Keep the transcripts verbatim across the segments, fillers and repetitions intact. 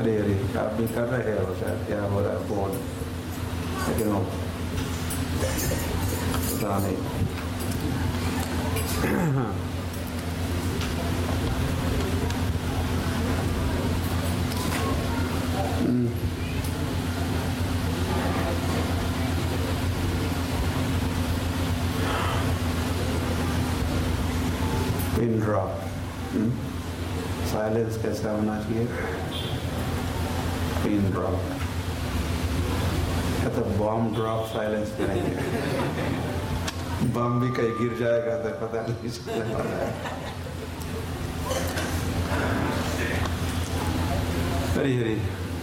हरी हरी आप भी कर रहे हो शायद, क्या हो रहा है फोन, लेकिन वो पता नहीं। पिन ड्रॉप, साइलेंस कैसा होना चाहिए, पिन ड्रॉप, या तो बॉम्ब ड्रॉप साइलेंस करेंगे, बम भी कहीं गिर जाएगा तो पता नहीं चलने वाला है। हरी हरी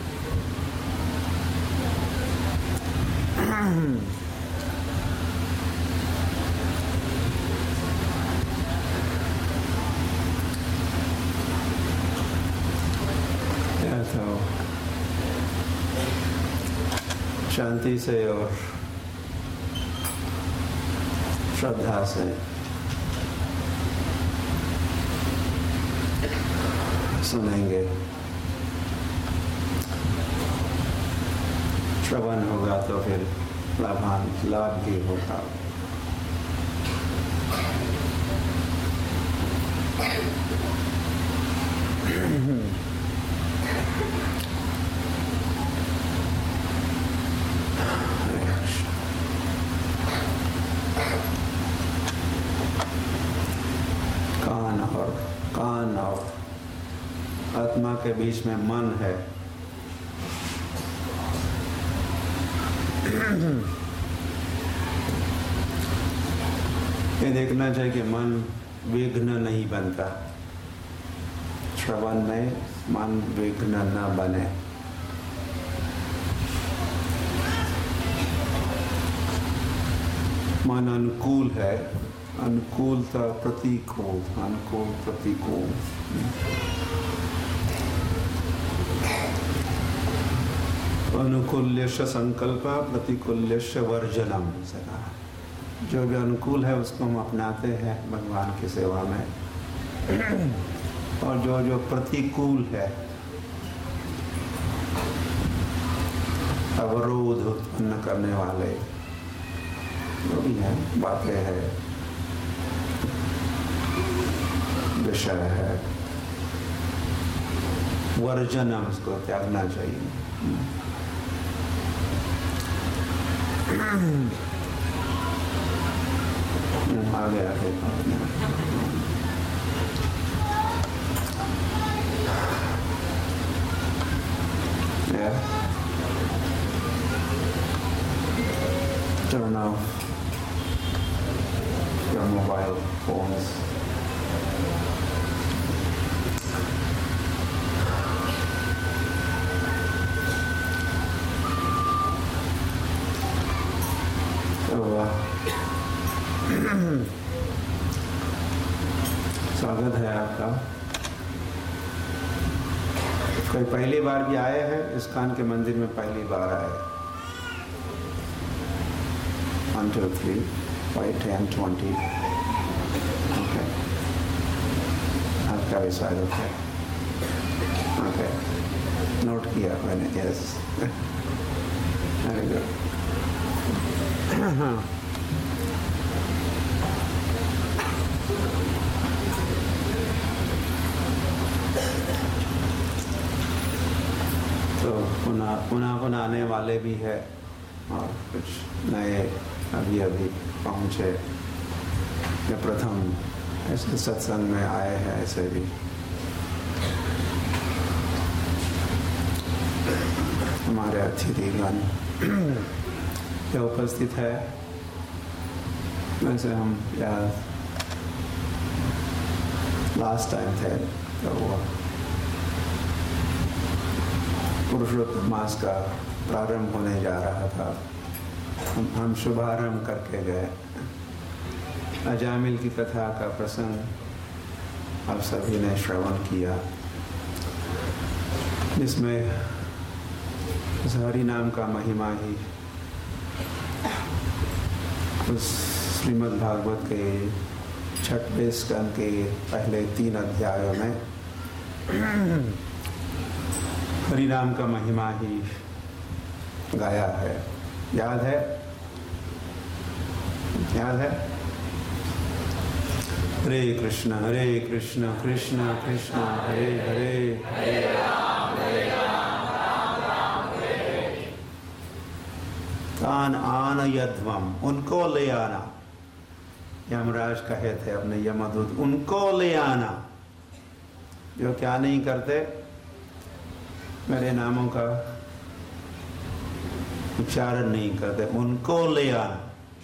तो शांति से और श्रद्धा से सुनेंगे। श्रवण होगा तो फिर लाभांश लाभ भी होगा। कान और कान और आत्मा के बीच में मन है। ये देखना चाहिए कि मन विघ्न नहीं बनता, श्रवण में मन विघ्न न बने। मन अनुकूल है, अनुकूलता प्रतिकूल, अनुकूल प्रतिकूल। अनुकूल्यश्च संकल्प प्रतिकूल्यश्च वर्जनम। जो भी अनुकूल है उसको हम अपनाते हैं भगवान की सेवा में, और जो जो प्रतिकूल है, अवरोध उत्पन्न करने वाले जो भी है, बातें है, विषय है, वर्जनम, उसको त्यागना चाहिए। आगे आगे yeah. Turn off your mobile phones. स्वागत है आपका। कोई पहली बार भी आए हैं इस्कॉन के मंदिर में, पहली बार आए? One two three five ten twenty. Okay, आपका भी स्वागत है। ओके, नोट किया मैंने। Yes, very good. तो पुनः पुनः पुनः आने वाले भी है, और कुछ नए अभी अभी पहुँचे या प्रथम ऐसे सत्संग में आए हैं, ऐसे भी हमारे अतिथिगण जो उपस्थित है। वैसे हम यार लास्ट टाइम थे तो वो पुरुषोत्तम मास का प्रारंभ होने जा रहा था, हम, हम शुभारंभ करके गए। अजामिल की कथा का प्रसंग आप सभी ने श्रवण किया, जिसमें हरि नाम का महिमा ही उस श्रीमद् भागवत के छठवें स्कंद के पहले तीन अध्यायों में हरि नाम का महिमा ही गाया है। याद है? याद है? हरे कृष्ण हरे कृष्ण कृष्ण कृष्ण हरे हरे, हरे राम हरे राम राम राम हरे हरे। तान आनयध्वम, उनको ले आना। यमराज कहे थे अपने यमदूत, उनको ले आना जो क्या नहीं करते, मेरे नामों का उच्चारण नहीं करते, उनको ले आना।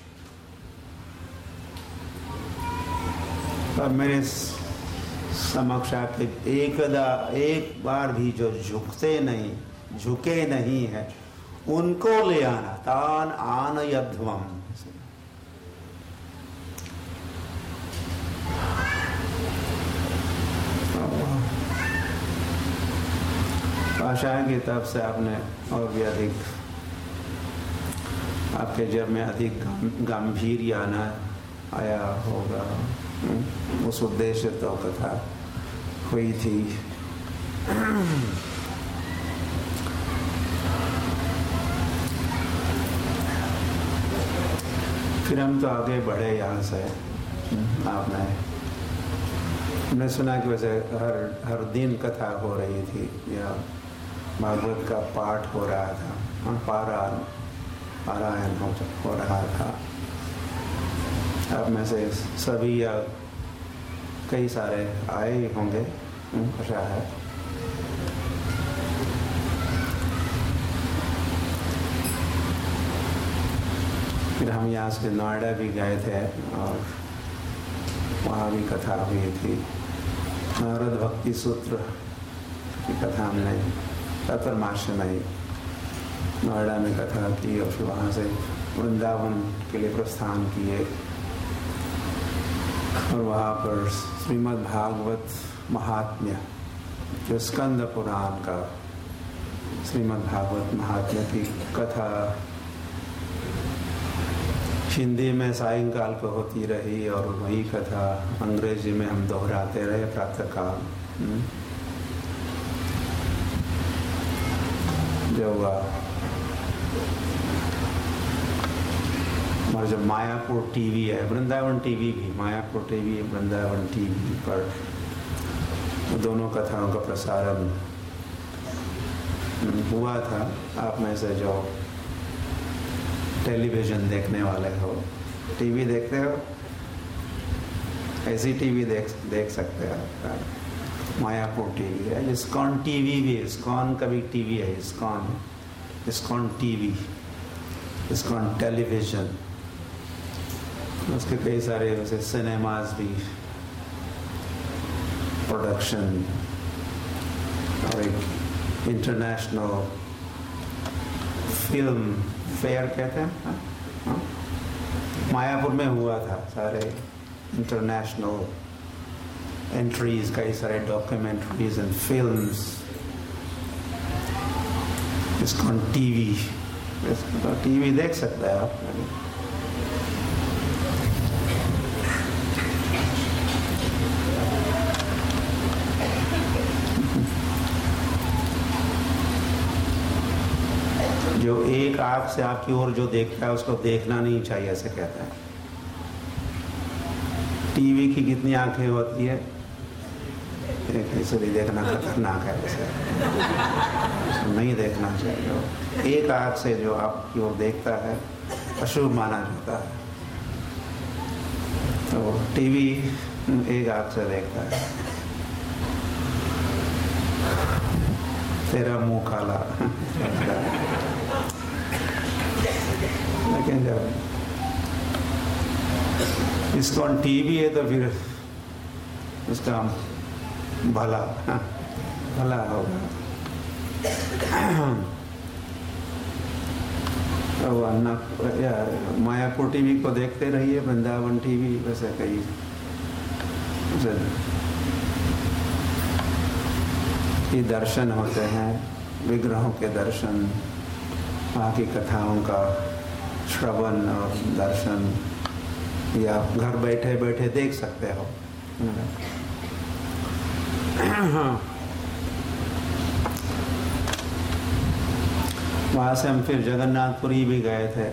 अब मेरे समक्ष आके एकदा एक बार भी जो झुकते नहीं, झुके नहीं है, उनको ले आना। तान आनयध्वम, भाषाएं की तरफ से आपने और भी अधिक, आपके जब में अधिक गंभीर आना आया होगा, उस उद्देश्य तो कथा हुई थी। फिर हम तो आगे बढ़े यहाँ से। आपने हमने सुना कि वैसे हर हर दिन कथा हो रही थी या भागवत का पाठ हो रहा था, पारायण पारायण हो, हो रहा था। अब में से सभी या कई सारे आए होंगे, आशा है। फिर हम यहाँ से नोएडा भी गए थे और वहाँ भी कथा हुई थी। नारद भक्ति सूत्र की कथा हमने चतुर्मास में नोएडा में कथा की और फिर वहाँ से वृंदावन के लिए प्रस्थान किए और वहाँ पर श्रीमद् भागवत महात्म्य, जो स्कंद पुराण का श्रीमद् भागवत महात्म्य की कथा हिंदी में सायंकाल को होती रही और वही कथा अंग्रेजी में हम दोहराते रहे प्रातःकाल। जो हुआ हमारा जो मायापुर टीवी है, वृंदावन टीवी भी, मायापुर टीवी वृंदावन टीवी पर दोनों कथाओं का प्रसारण हुआ था। आप में से जो टेलीविज़न देखने वाले हो, टीवी देखते हो, ऐसी टीवी देख देख सकते हो। मायापुर टीवी है, इस्कॉन टीवी भी, इस्कॉन का भी टीवी है, ISKCON ISKCON TV, ISKCON television. उसके कई सारे वैसे सिनेमाज भी, प्रोडक्शन और एक इंटरनेशनल फिल्म फेयर कहते हैं, हा? हा? मायापुर में हुआ था। सारे इंटरनेशनल एंट्रीज, कई सारे डॉक्यूमेंट्रीज एंड फिल्म्स, इसको टीवी तो टीवी देख सकता है आप। जो एक आंख से आपकी ओर जो देखता है उसको देखना नहीं चाहिए, ऐसे कहता है। टीवी की कितनी आंखें होती है, एक इसलिए देखना खतरनाक है, वैसे नहीं देखना चाहिए। एक आंख से जो आपकी ओर देखता है अशुभ माना जाता है, तो टीवी एक आंख से देखता है। तेरा मुंह काला। लेकिन जब इसको टीवी है तो फिर उसका भला भला होगा। तो अन्ना यार मायापुर टीवी को देखते रहिए, वृंदावन टीवी, वैसे कई ये दर्शन होते हैं, विग्रहों के दर्शन, वहाँ की कथाओं का श्रवण और दर्शन, या आप घर बैठे बैठे देख सकते हो। वहाँ से हम फिर जगन्नाथपुरी भी गए थे।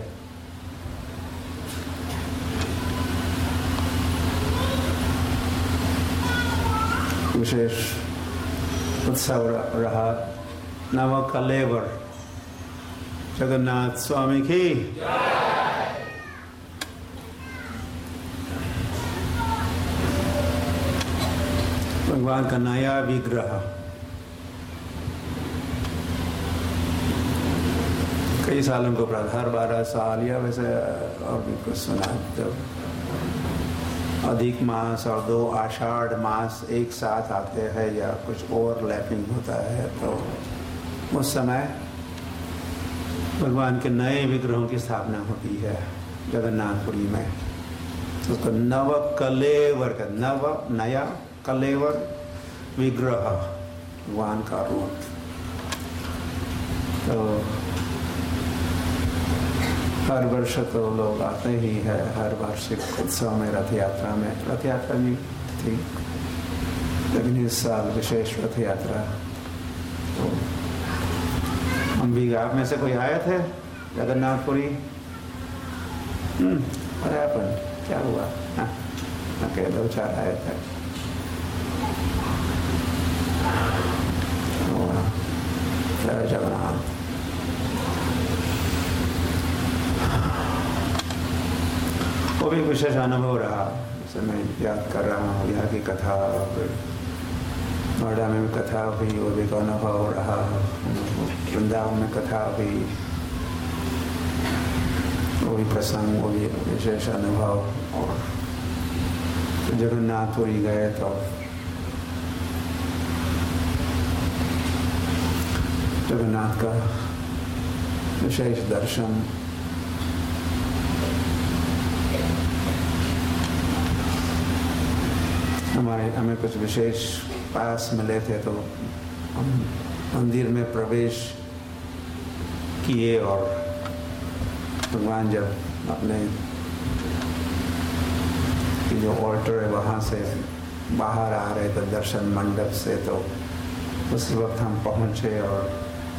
विशेष उत्सव रहा। नव कलेवर जगन्नाथ स्वामी की भगवान का नया विग्रह कई सालों को बाद, हर बारह साल या वैसे और भी कुछ सुना, जब अधिक मास और दो आषाढ़ मास एक साथ आते हैं या कुछ ओवरलैपिंग होता है, तो उस समय भगवान के नए विग्रहों की स्थापना होती है जगन्नाथपुरी में। तो उसको नव कलेवर का, नव नया कलेवर विग्रह भगवान का रूप। तो हर वर्ष तो लोग आते ही है, हर वार्षिक उत्सव में, रथ यात्रा में, रथ यात्रा भी थी, लेकिन इस साल विशेष रथ यात्रा। तो हम भी, आप में से कोई आए थे जगन्नाथपुरी? अरे अपन क्या हुआ? हाँ, अकेले दो चार आए थे। जय जगन्नाथ। वो भी विशेष अनुभव रहा। जैसे मैं याद कर रहा हूँ यहाँ की कथा, नोएडा में भी कथा हुई, वो भी एक अनुभव रहा। वृंदावन में कथा हुई, वो भी प्रसंग, वो भी विशेष अनुभव। और जगन्नाथपुरी गए तो जगन्नाथ का विशेष दर्शन, हमारे हमें कुछ विशेष पास मिले थे, तो हम मंदिर में प्रवेश किए और भगवान जब अपने की जो ऑल्टर है वहाँ से बाहर आ रहे थे दर्शन मंडप से, तो उसी वक्त हम पहुँचे और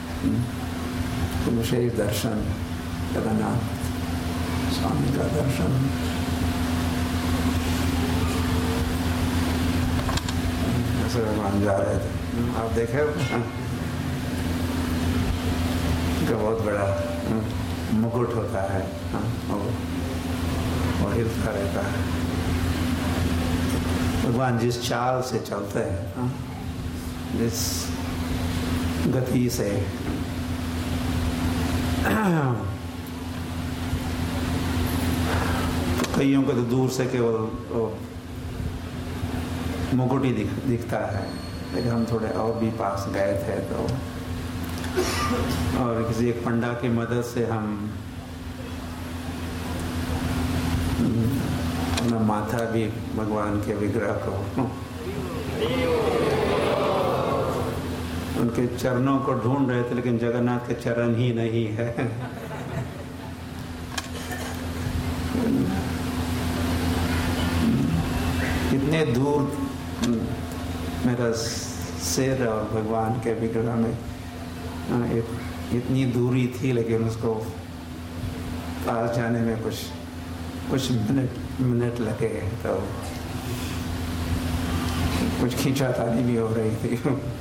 तो विशेष दर्शन, जगन्नाथ स्वामी का दर्शन। ऐसे भगवान जा रहे थे, आप देखे का बहुत बड़ा मुकुट होता है, और हिलता रहता है। भगवान जिस चाल से चलते हैं, जिस गति से कईयों को तो दूर से केवल मुकुट ही दिख, दिखता है, लेकिन हम थोड़े और भी पास गए थे, तो और किसी एक पंडा की मदद से हम अपना माथा भी भगवान के विग्रह को, उनके चरणों को ढूंढ रहे थे, लेकिन जगन्नाथ के चरण ही नहीं है। इतने दूर मेरा सिर और भगवान के विग्रह में इत, इतनी दूरी थी, लेकिन उसको पास जाने में कुछ कुछ मिनट मिनट लगे, तो कुछ खींचातानी भी हो रही थी।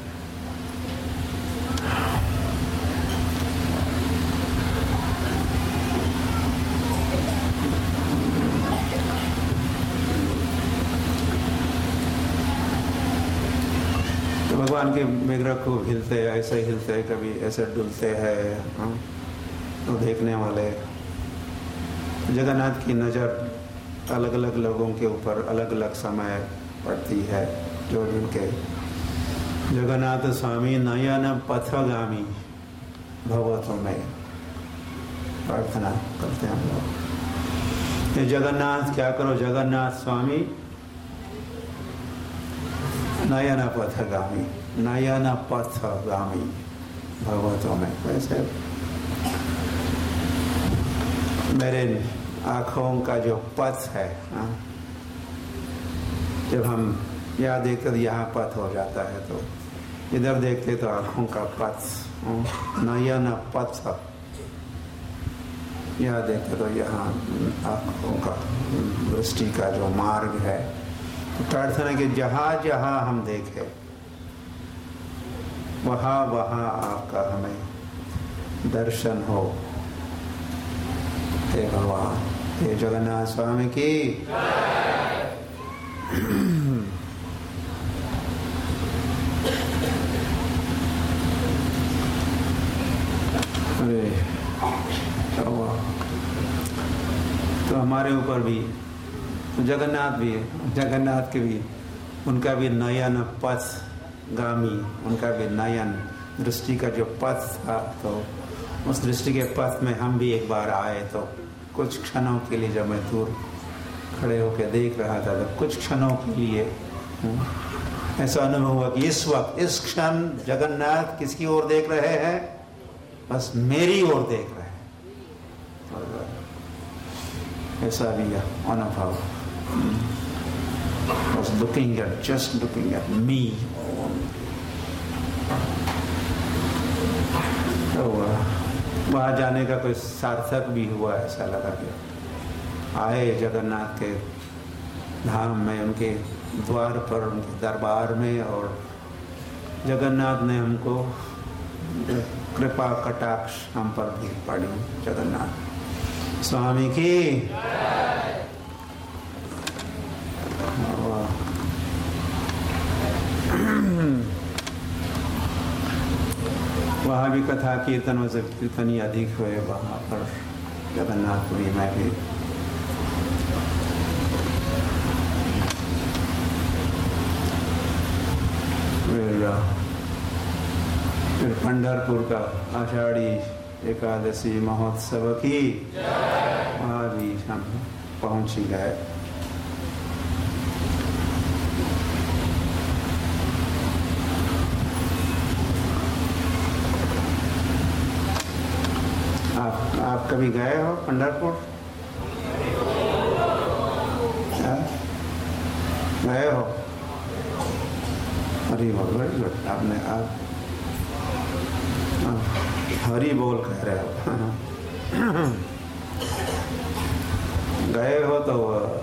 भगवान के विग्रह को हिलते ऐसे हिलते, कभी ऐसे डुलते हैं, तो देखने वाले जगन्नाथ की नज़र अलग अलग लोगों के ऊपर अलग अलग समय पड़ती है। जो जिनके जगन्नाथ स्वामी नयन पथगामी भगवतों में प्रार्थना करते हैं हम लोग। ये जगन्नाथ क्या करो, जगन्नाथ स्वामी नयन पथगामी, नयन पथगामी भगवतों में। वैसे मेरे आँखों का जो पथ है, हाँ, जब हम यहाँ देखकर यहाँ पथ हो जाता है, तो इधर देखते तो आँखों का पथ, नयन पथ, यह देखते तो यहाँ आँखों का दृष्टि का जो मार्ग है। तो प्रार्थना कि जहाँ जहाँ हम देखें वहाँ वहाँ आपका हमें दर्शन हो। हे भगवान, हे जगन्नाथ स्वामी की। अरे तो हमारे ऊपर भी जगन्नाथ भी है, जगन्नाथ के भी, उनका भी नयन पथ गामी, उनका भी नयन दृष्टि का जो पथ था, तो उस दृष्टि के पथ में हम भी एक बार आए। तो कुछ क्षणों के लिए जब मैं दूर खड़े होकर देख रहा था, तो कुछ क्षणों के लिए ऐसा अनुभव हुआ कि इस वक्त इस क्षण जगन्नाथ किसकी ओर देख रहे हैं? बस मेरी ओर देख रहे हैं। ऐसा भी अनुभव, was looking at, just looking at me. तो वहाँ जाने का कोई सार्थक भी हुआ, ऐसा लगा कि आए जगन्नाथ के धाम में, उनके द्वार पर, उनके दरबार में, और जगन्नाथ ने हमको कृपा कटाक्ष हम पर भी पड़ी। जगन्नाथ स्वामी की। वहाँ भी कथा कीर्तन में से कीर्तन ही अधिक हुए वहाँ पर जगन्नाथपुरी में भी। फिर फिर पंढरपुर का आषाढ़ी एकादशी महोत्सव की वहाँ भी हम पहुँच ही गए। आप आप कभी गए हो पंढरपुर? गए हो? हरी बोल, वेरी गुड। आपने आप हरी बोल कह रहे हो। गए हो तो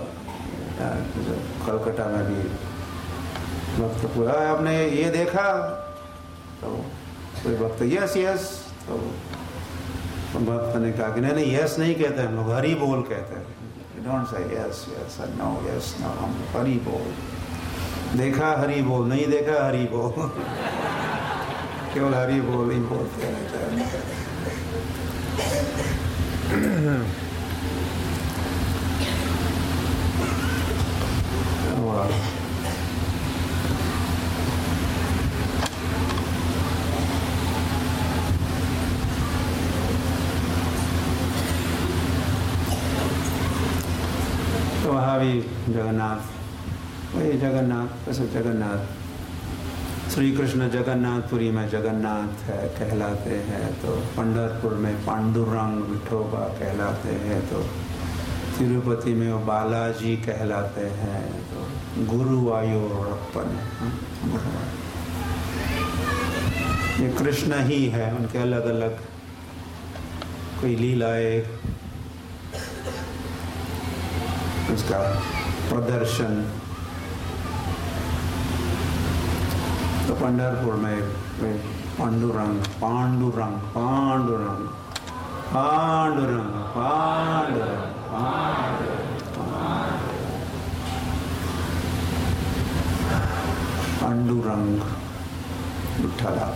कलकत्ता में भी वक्त पूरा आपने ये देखा, तो कोई वक्त यस यस, तो भक्त ने कहा कि नहीं नहीं यस नहीं कहते हम लोग, हरी बोल कहते हैं। Don't say yes yes no yes no, हम हरी बोल। देखा हरी बोल, नहीं देखा हरी बोल। केवल हरी बोल ही बोलते हैं। तो वहाँ भी जगन्नाथ, वही जगन्नाथ, वैसे जगन्नाथ श्री कृष्ण जगन्नाथपुरी में जगन्नाथ है कहलाते हैं, तो पंढरपुर में पांडुरंग विठोबा कहलाते हैं, तो तिरुपति में वो बालाजी कहलाते हैं, तो गुरुवायूरप्पन, ये कृष्ण ही है। उनके अलग अलग कोई लीलाएं, उसका प्रदर्शन। तो पंढरपुर में पांडुरंग पांडुरंग पांडुरंग पांडुरंग पांडुरंग पांडुरंग विठ्ठला।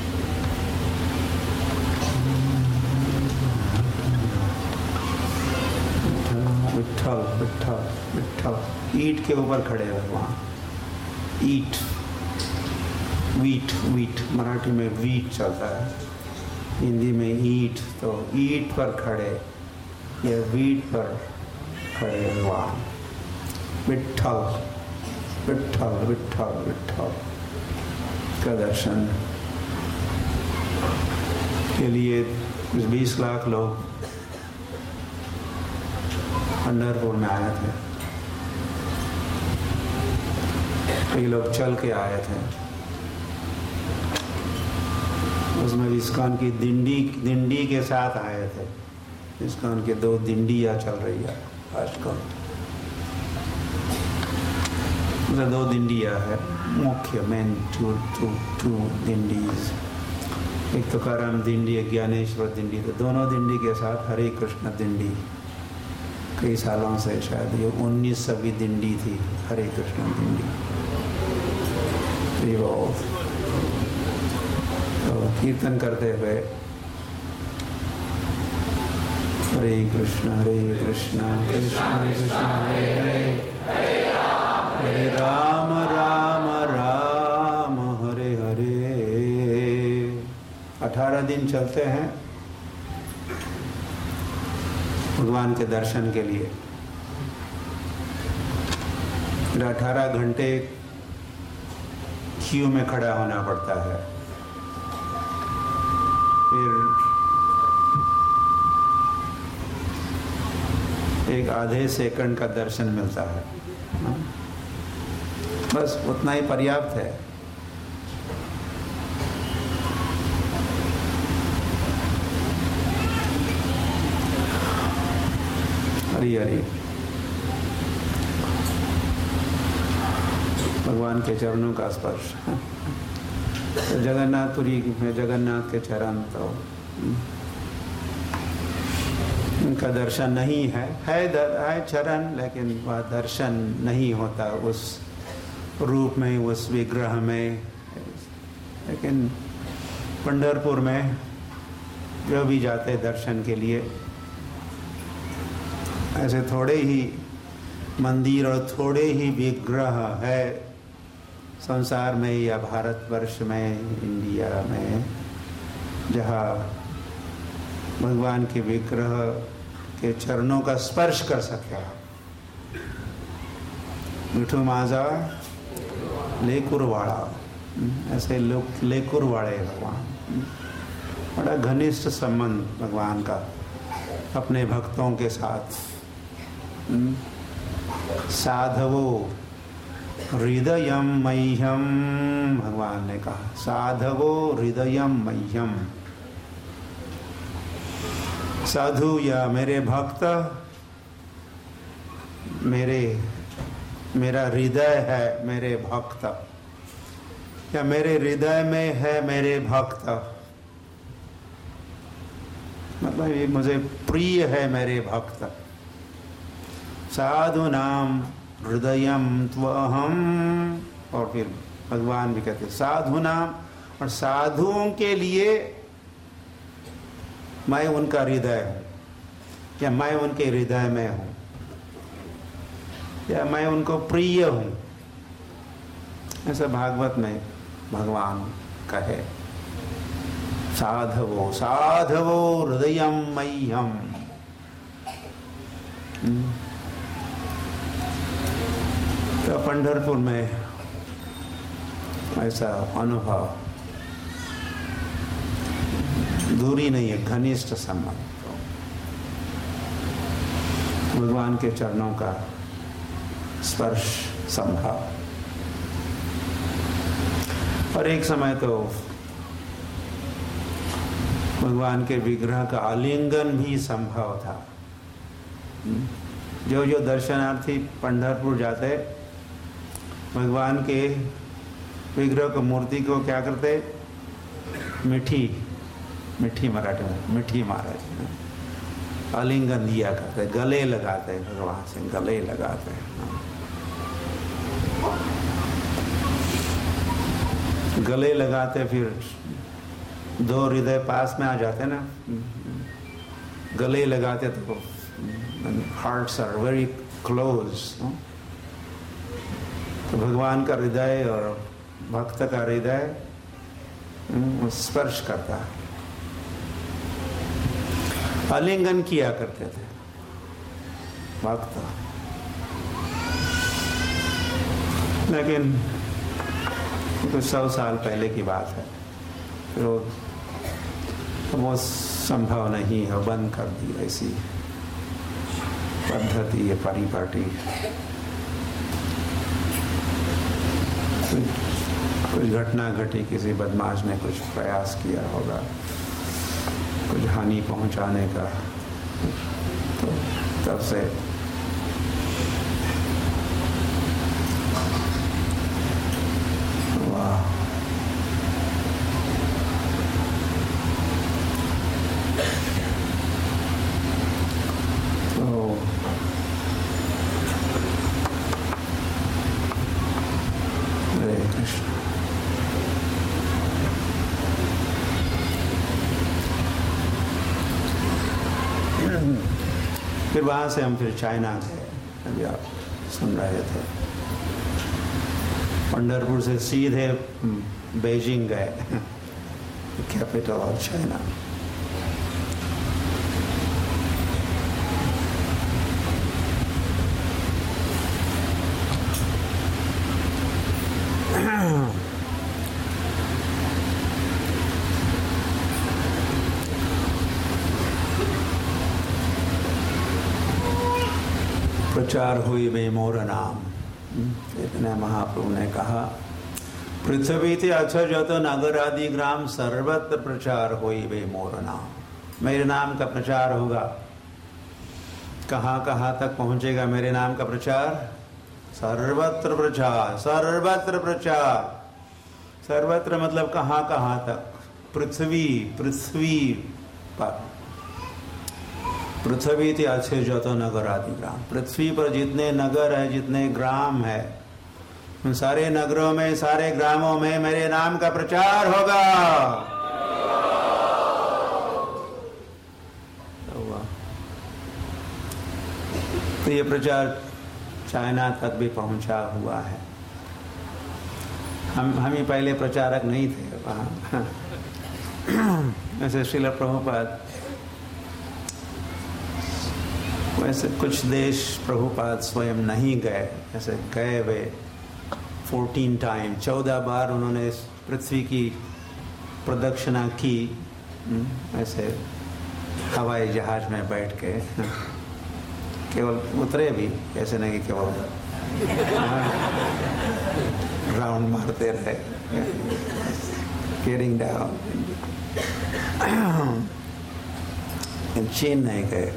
विठ्ठल विठ्ठल विठ्ठल। ईंट के ऊपर खड़े हैं वहाँ, ईंट, वीट वीट मराठी में वीट चलता है, हिंदी में ईंट। तो ईंट पर खड़े या वीट पर खड़े भगवान विठ्ठल विठ्ठल विठ्ठल विठ्ठल का दर्शन के लिए बीस लाख लोग पंढरपुर में आए थे। कई लोग चल के आए थे, उसमें इस्कॉन की दिंडी दिंडी के साथ आए थे। इस्कॉन के दो दिंडियाँ चल रही है आजकल, दो दिंडियाँ है मुख्य, मेन टू टू टू दिंडीज। एक तो करम दिंडी, एक ज्ञानेश्वर दिंडी। तो दोनों दिंडी के साथ हरे कृष्ण दिंडी कई सालों से, शायद ये उन्नीसवीं दिंडी थी हरे कृष्ण दिंडी। तो कीर्तन करते हुए हरे कृष्ण हरे कृष्ण कृष्ण कृष्ण हरे हरे, हरे राम राम राम हरे हरे। अठारह दिन चलते हैं भगवान के दर्शन के लिए। फिर अठारह घंटे क्यू में खड़ा होना पड़ता है। फिर एक आधे सेकंड का दर्शन मिलता है, बस उतना ही पर्याप्त है। हरी हरी भगवान के चरणों का स्पर्श। तो जगन्नाथपुरी में जगन्नाथ के चरण, तो उनका दर्शन नहीं है, है, दर, है चरण, लेकिन वह दर्शन नहीं होता उस रूप में, उस विग्रह में। लेकिन पंढरपुर में जो भी जाते दर्शन के लिए, ऐसे थोड़े ही मंदिर और थोड़े ही विग्रह है संसार में या भारतवर्ष में, इंडिया में, जहाँ भगवान के विग्रह के चरणों का स्पर्श कर सके। मिठू माजा लेकुरवाड़ा, ऐसे लोग लेकुरवाड़े भगवान। बड़ा घनिष्ठ संबंध भगवान का अपने भक्तों के साथ। साधवो हृदयम मह्यम, भगवान ने कहा साधवो हृदयम मह्यम। साधु या मेरे भक्त, मेरे मेरा हृदय है मेरे भक्त, या मेरे हृदय में है मेरे भक्त। मतलब ये मुझे प्रिय है मेरे भक्त। साधु नाम हृदयम त्वहम, और फिर भगवान भी कहते साधु नाम, और साधुओं के लिए मैं उनका हृदय हूँ, या मैं उनके हृदय में हूँ, या मैं उनको प्रिय हूँ। ऐसा भागवत में भगवान कहे साधवो साधवो हृदयम मह्यम। तो पंढरपुर में ऐसा अनुभव, दूरी नहीं है, घनिष्ठ संबंध भगवान के चरणों का स्पर्श संभव। और एक समय तो भगवान के विग्रह का आलिंगन भी संभव था। जो जो दर्शनार्थी पंढरपुर जाते, भगवान के विग्रह को, मूर्ति को क्या करते, मिठी मिठी मराठी में मिठी महाराज आलिंगन दिया करते, गले लगाते, भगवान से गले लगाते। गले लगाते, फिर दो हृदय पास में आ जाते ना, गले लगाते तो हार्ट्स आर वेरी क्लोज। तो भगवान का हृदय और भक्त का हृदय स्पर्श करता है। आलिंगन किया करते थे भक्त। लेकिन कुछ सौ साल पहले की बात है, तो वो संभव नहीं है, बंद कर दी ऐसी पद्धति, ये परिपाटी। कुछ घटना घटी, किसी बदमाश ने कुछ प्रयास किया होगा कुछ हानि पहुंचाने का, तो तब से वाह तो हरे कृष्ण। फिर वहाँ से हम फिर चाइना गए, अभी आप सुन रहे थे। पंढरपुर से सीधे बीजिंग गए, कैपिटल ऑफ चाइना। प्रचार हुई वे मोर नाम, इतने महाप्रभु ने कहा, पृथ्वी थे अक्षर जो तो नगर आदि ग्राम सर्वत्र प्रचार हुई वे मोर नाम। मेरे नाम का प्रचार होगा, कहाँ कहाँ तक पहुँचेगा मेरे नाम का प्रचार? सर्वत्र प्रचार, सर्वत्र प्रचार। सर्वत्र मतलब कहाँ कहाँ तक? पृथ्वी, पृथ्वी पर। पृथ्वी थी अच्छे जो तो नगर आदि ग्राम, पृथ्वी पर जितने नगर है, जितने ग्राम है, उन सारे नगरों में, सारे ग्रामों में मेरे नाम का प्रचार होगा। तो ये प्रचार चाइना तक भी पहुंचा हुआ है। हम हम ही पहले प्रचारक नहीं थे वहाँ। ऐसे श्रील प्रभुपाद, वैसे कुछ देश प्रभुपाद स्वयं नहीं गए, ऐसे गए वे फोर्टीन टाइम, चौदह बार उन्होंने पृथ्वी की प्रदक्षिणा की, ऐसे हवाई जहाज में बैठ के। केवल उतरे भी, ऐसे नहीं कि केवल राउंड मारते रहे, गेटिंग डाउन। चीन नहीं गए,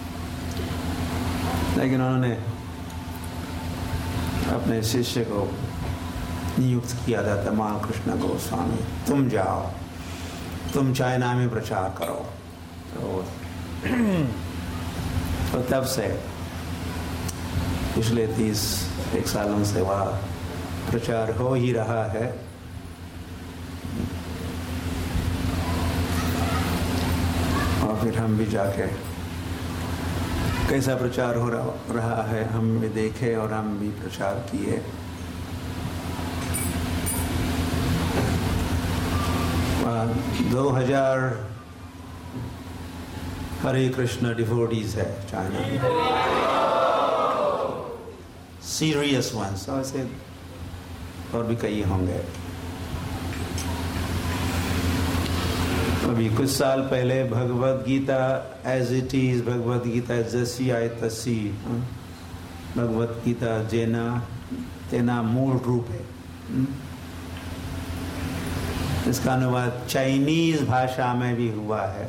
लेकिन उन्होंने अपने शिष्य को नियुक्त किया था, तमाल कृष्ण गोस्वामी, तुम जाओ, तुम चाइना में प्रचार करो। तो, तो तब से पिछले तीस एक सालों से वह प्रचार हो ही रहा है। और फिर हम भी जाके कैसा प्रचार हो रहा है हम भी देखे और हम भी प्रचार किए। दो हजार हरे कृष्ण डिवोटीज है चाइना में, सीरियस वंस, ऐसे और भी कई होंगे। अभी कुछ साल पहले Bhagavad Gita as it is, Bhagavad Gita जैसी आए तसी, भगवद गीता जेना तेना मूल रूप है, इसका अनुवाद चाइनीज भाषा में भी हुआ है।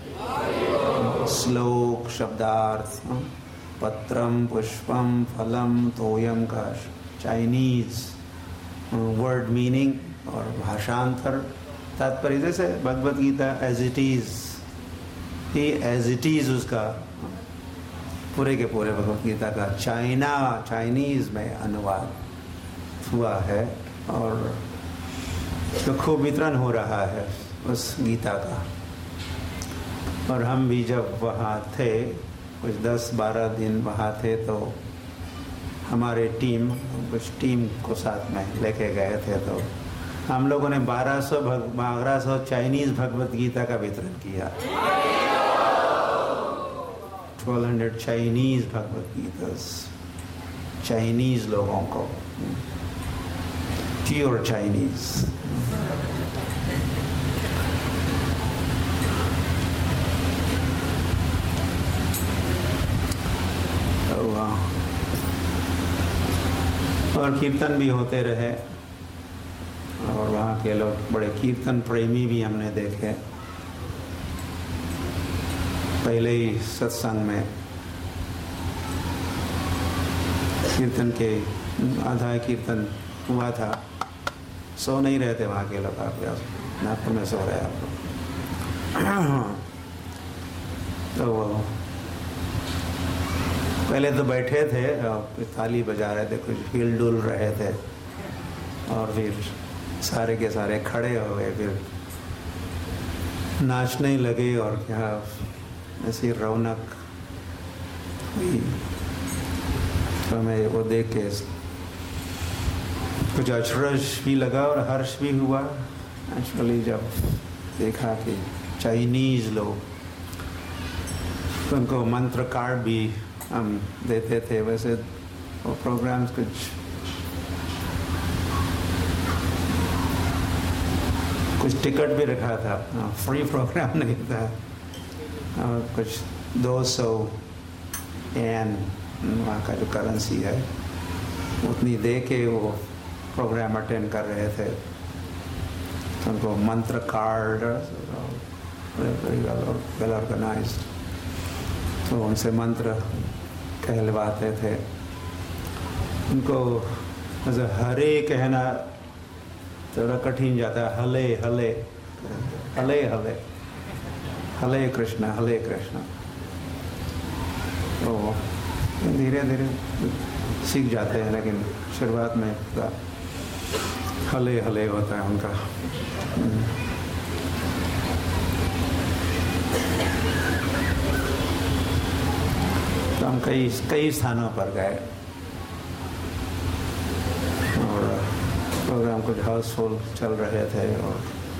श्लोक, शब्दार्थ, पत्रम, पुष्पम, फलम, तोयम का चाइनीज वर्ड मीनिंग और भाषांतर, तात्पर्य जैसे Bhagavad Gita as it is, ही एज इट इज उसका पूरे के पूरे भगवद गीता का चाइना चाइनीज में अनुवाद हुआ है और तो खूब वितरण हो रहा है उस गीता का। और हम भी जब वहाँ थे, कुछ दस बारह दिन वहाँ थे, तो हमारे टीम कुछ टीम को साथ में लेके गए थे, तो हम लोगों ने बारह सौ बारह सौ चाइनीज भगवद गीता का वितरण किया। Twelve hundred Chinese Bhagavad Gita Chinese लोगों को, प्योर चाइनीज। और कीर्तन भी होते रहे के लोग बड़े कीर्तन प्रेमी भी हमने देखे। पहले ही सत्संग में कीर्तन के आधा कीर्तन हुआ था, सो नहीं रहते वहाँ के लोग। आप नागपुर में सो रहे आप लोग। तो वो पहले तो बैठे थे और ताली बजा रहे थे, कुछ हिल डुल रहे थे, और फिर सारे के सारे खड़े हो गए, फिर नाचने लगे और क्या ऐसी रौनक हुई। तो मैं वो देख के कुछ अचरज भी लगा और हर्ष भी हुआ एक्चुअली, जब देखा कि चाइनीज लोग, तो उनको मंत्र कार्ड भी हम देते थे। वैसे वो प्रोग्राम्स कुछ कुछ टिकट भी रखा था, फ्री प्रोग्राम नहीं था, और कुछ दो सौ एन वहाँ का जो करेंसी है उतनी दे के वो प्रोग्राम अटेंड कर रहे थे। तो उनको मंत्र कार्ड वेल ऑर्गेनाइज्ड, तो उनसे मंत्र कहलवाते थे। उनको मतलब हरे कहना थोड़ा कठिन जाता है, हले हले हले हले हले कृष्ण हले कृष्ण। तो धीरे धीरे सीख जाते हैं, लेकिन शुरुआत में हले हले होता है उनका। तो हम कई कई स्थानों पर गए और प्रोग्राम कुछ हाउसफुल चल रहे थे, और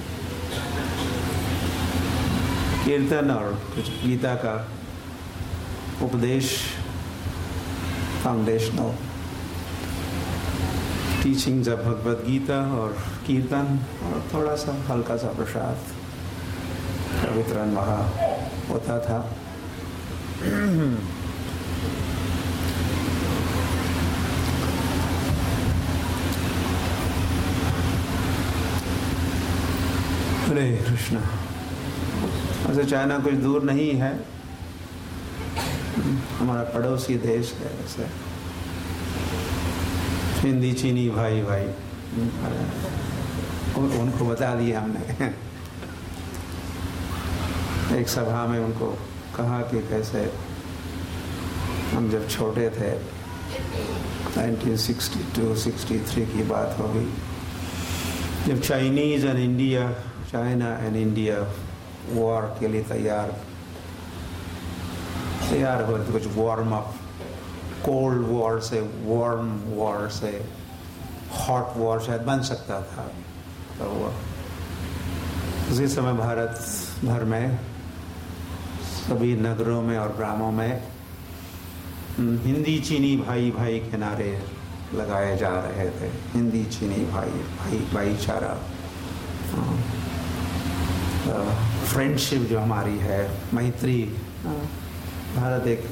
कीर्तन और कुछ गीता का उपदेश, foundational teachings of Bhagavad Gita और कीर्तन, और थोड़ा सा हल्का सा प्रसाद का वितरण वहाँ होता था। हरे कृष्णा। वैसे चाइना कुछ दूर नहीं है, हमारा पड़ोसी देश है। वैसे हिंदी चीनी भाई भाई उन, उनको बता दिया हमने। एक सभा में उनको कहा कि कैसे हम जब छोटे थे, उन्नीस सौ बासठ तिरसठ की बात होगी, जब Chinese and India China and India war के लिए तैयार तैयार हुए थे। कुछ वार्म अप, कोल्ड वॉर से वार्म वॉर से हॉट वॉर शायद बन सकता था। तो उसी समय भारत भर में सभी नगरों में और ग्रामों में हिंदी चीनी भाई भाई के नारे लगाए जा रहे थे। हिंदी चीनी भाई भाई भाईचारा, फ्रेंडशिप जो हमारी है, मैत्री। भारत एक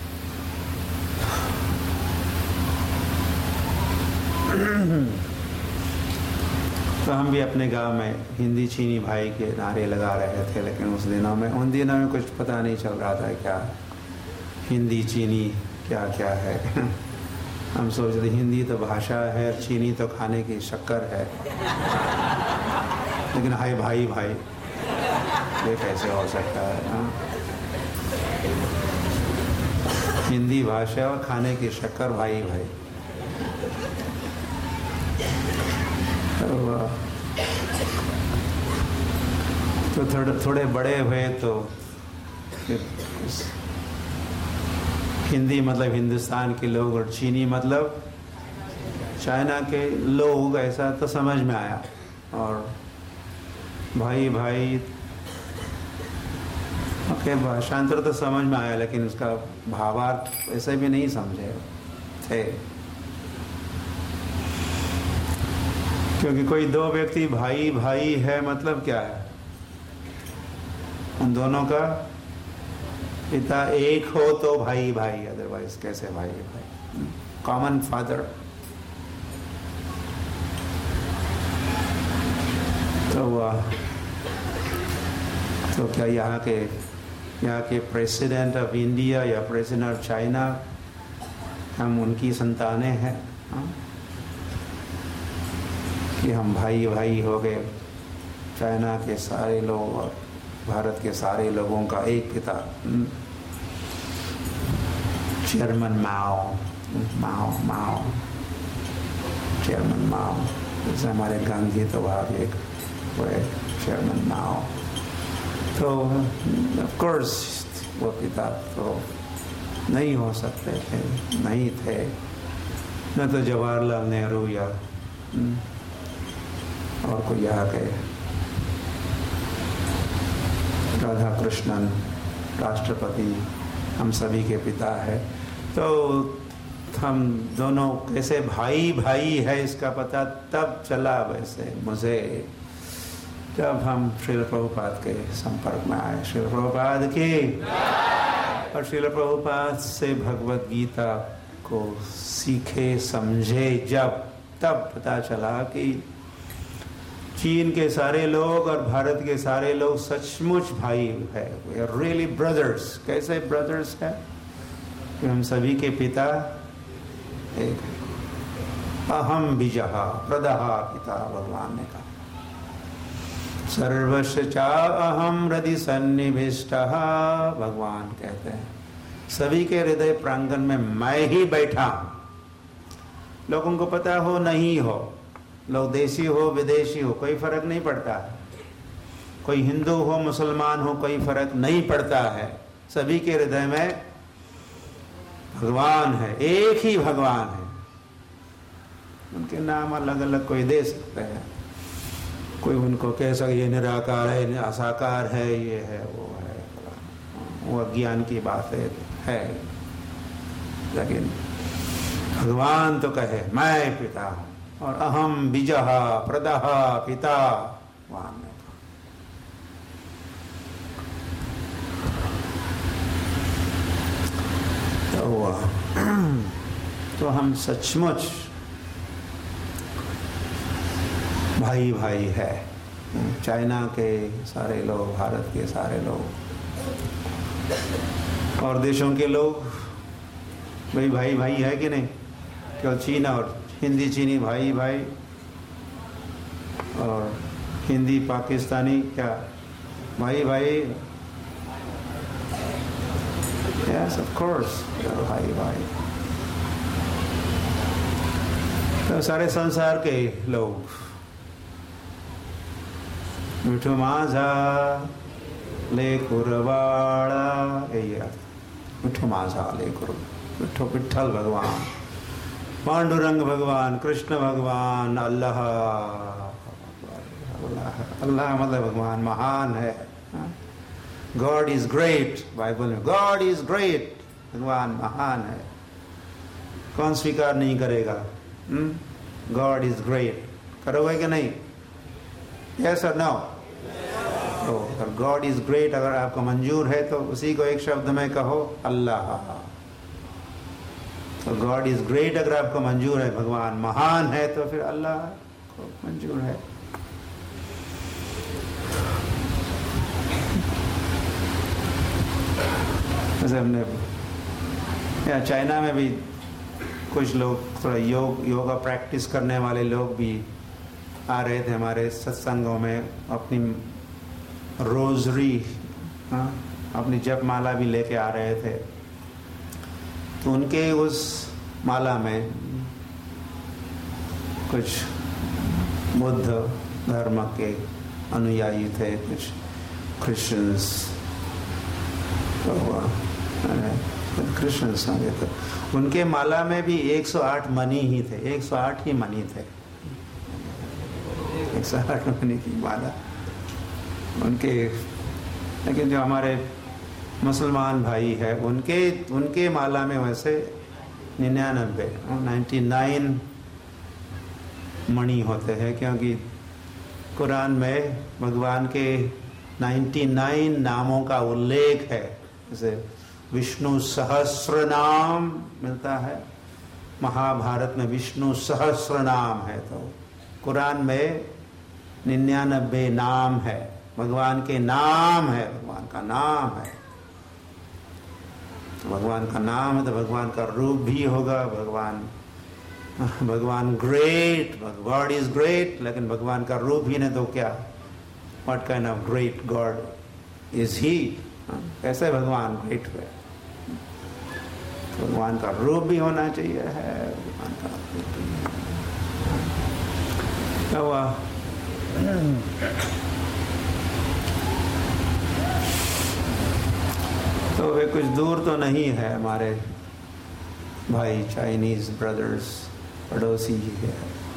तो हम भी अपने गांव में हिंदी चीनी भाई के नारे लगा रहे थे, लेकिन उस दिनों में उन दिनों में कुछ पता नहीं चल रहा था क्या हिंदी चीनी क्या क्या है। हम सोच रहे हिंदी तो भाषा है, चीनी तो खाने की शक्कर है, लेकिन हाय भाई भाई ये कैसे हो सकता है? हाँ? हिंदी भाषा और खाने की शक्कर भाई भाई। तो थोड़े थोड़े बड़े हुए तो हिंदी मतलब हिंदुस्तान के लोग और चीनी मतलब चाइना के लोग, ऐसा तो समझ में आया। और भाई भाई ओके, भाषांतर तो समझ में आया, लेकिन उसका भावार्थ ऐसे भी नहीं समझे थे। क्योंकि कोई दो व्यक्ति भाई भाई है मतलब क्या है? उन दोनों का पिता एक हो तो भाई भाई, अदरवाइज कैसे भाई भाई? Common father. तो तो क्या यहाँ के यहाँ के प्रेसिडेंट ऑफ इंडिया या प्रेसिडेंट ऑफ चाइना हम उनकी संतानें हैं कि हम भाई भाई हो गए? चाइना के सारे लोग और भारत के सारे लोगों का एक पिता, चेयरमैन माओ माओ माओ चेयरमैन माओ, जैसे हमारे गांधी तो भाग एक हुए चेयरमैन माओ। तो ऑफ कोर्स वो पिता तो नहीं हो सकते थे, नहीं थे, न तो जवाहरलाल नेहरू या और कोई यहाँ के राधा कृष्णन राष्ट्रपति हम सभी के पिता है। तो हम दोनों कैसे भाई भाई है इसका पता तब चला वैसे मुझे जब हम श्रील प्रभुपाद के संपर्क में आए। श्रील प्रभुपाद की और श्रील प्रभुपाद से भगवत गीता को सीखे समझे जब, तब पता चला कि चीन के सारे लोग और भारत के सारे लोग सचमुच भाई है, वी आर रियली ब्रदर्स। कैसे ब्रदर्स है कि हम सभी के पिता एक, अहम बीजः प्रदः पिता भगवान ने कहा, सर्वस्य चा अहम हृदि सन्निविष्टः, भगवान कहते हैं सभी के हृदय प्रांगण में मैं ही बैठा हूं। लोगों को पता हो नहीं हो, लोग देशी हो विदेशी हो कोई फर्क नहीं पड़ता है, कोई हिंदू हो मुसलमान हो कोई फर्क नहीं पड़ता है, सभी के हृदय में भगवान है, एक ही भगवान है। उनके नाम अलग अलग कोई दे सकते हैं, कोई उनको कह सके ये निराकार है, असाकार है, ये है वो है, वो अज्ञान की बात है, है। लेकिन भगवान तो कहे मैं पिता हूं और अहम बीजः प्रदः पिता, वहां में तो हुआ। तो हम सचमुच भाई भाई है, चाइना के सारे लोग, भारत के सारे लोग और देशों के लोग भाई भाई भाई है कि नहीं? केवल चीन और हिंदी चीनी भाई भाई और हिंदी पाकिस्तानी क्या भाई भाई? यस ऑफ कोर्स भाई भाई। तो सारे संसार के लोग मिठू माझा लेकुरवाड़ा, यही अर्थ मिठू माझा लेकुर, मिठू विठ्ठल भगवान, पांडुरंग भगवान, कृष्ण भगवान, अल्लाह अल्लाह अल्लाह मतलब भगवान महान है। गॉड इज ग्रेट, बाइबल में गॉड इज ग्रेट, भगवान महान है। कौन स्वीकार नहीं करेगा? गॉड इज ग्रेट, करोगे कि नहीं? यस और नो? तो अगर गॉड इज ग्रेट अगर आपको मंजूर है तो उसी को एक शब्द में कहो अल्लाह। तो गॉड इज ग्रेट अगर आपको मंजूर है, भगवान महान है, तो फिर अल्लाह को मंजूर है। जैसे हमने या चाइना में भी कुछ लोग थोड़ा योग योगा प्रैक्टिस करने वाले लोग भी आ रहे थे हमारे सत्संगों में, अपनी रोजरी हाँ अपनी जप माला भी लेके आ रहे थे। तो उनके उस माला में कुछ बुद्ध धर्म के अनुयायी थे, कुछ क्रिश्चियंस क्रिश्चियंस होंगे। तो उनके माला में भी एक सौ आठ मणि ही थे, एक सौ आठ ही मणि थे, एक सौ आठ मणि की माला उनके। लेकिन जो हमारे मुसलमान भाई है उनके उनके माला में वैसे निन्यानबे नाइन्टी नाइन मणि होते हैं, क्योंकि कुरान में भगवान के नाइन्टी नाइन नामों का उल्लेख है। जैसे विष्णु सहस्र नाम मिलता है, महाभारत में विष्णु सहस्र नाम है, तो कुरान में निन्यानबे नाम है, भगवान के नाम है, भगवान का नाम है। तो भगवान का नाम है तो भगवान का रूप भी होगा। भगवान भगवान ग्रेट, गॉड इज ग्रेट, लेकिन भगवान का रूप ही नहीं तो क्या? What kind of great God is he? कैसे भगवान ग्रेट है? भगवान का रूप भी होना चाहिए है, भगवान का रूप भी। क्या हुआ? तो वे कुछ दूर तो नहीं है, हमारे भाई चाइनीज ब्रदर्स, पड़ोसी ही है।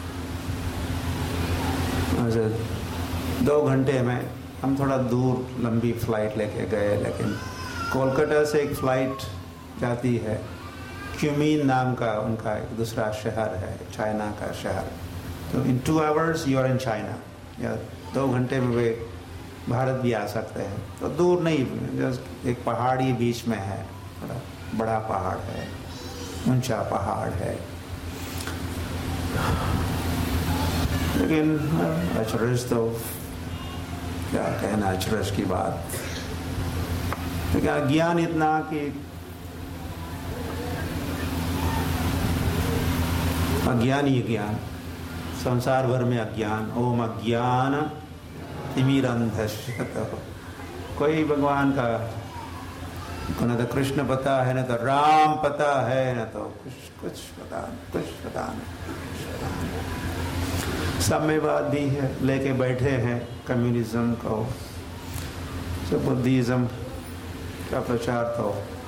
दो घंटे में हम थोड़ा दूर लंबी फ्लाइट लेके गए, लेकिन कोलकाता से एक फ्लाइट जाती है, क्यूमिन नाम का उनका एक दूसरा शहर है, चाइना का शहर। तो in two hours you are in China, या दो घंटे में वे भारत भी आ सकते हैं। तो दूर नहीं, जस्ट एक पहाड़ी बीच में है, बड़ा बड़ा पहाड़ है, ऊंचा पहाड़ है। लेकिन अचरज तो क्या कहना, अचरज की बात। तो क्या ज्ञान इतना कि अज्ञान ही ज्ञान, संसार भर में अज्ञान। ओम अज्ञान तिमिरंधस्य। तो कोई भगवान का न तो कृष्ण पता है, न तो राम पता है, न तो कुछ कुछ पता कुछ पता नहीं। साम्यवाद भी है, लेके बैठे हैं कम्युनिज्म को, सब बुद्धिज्म का प्रचार तो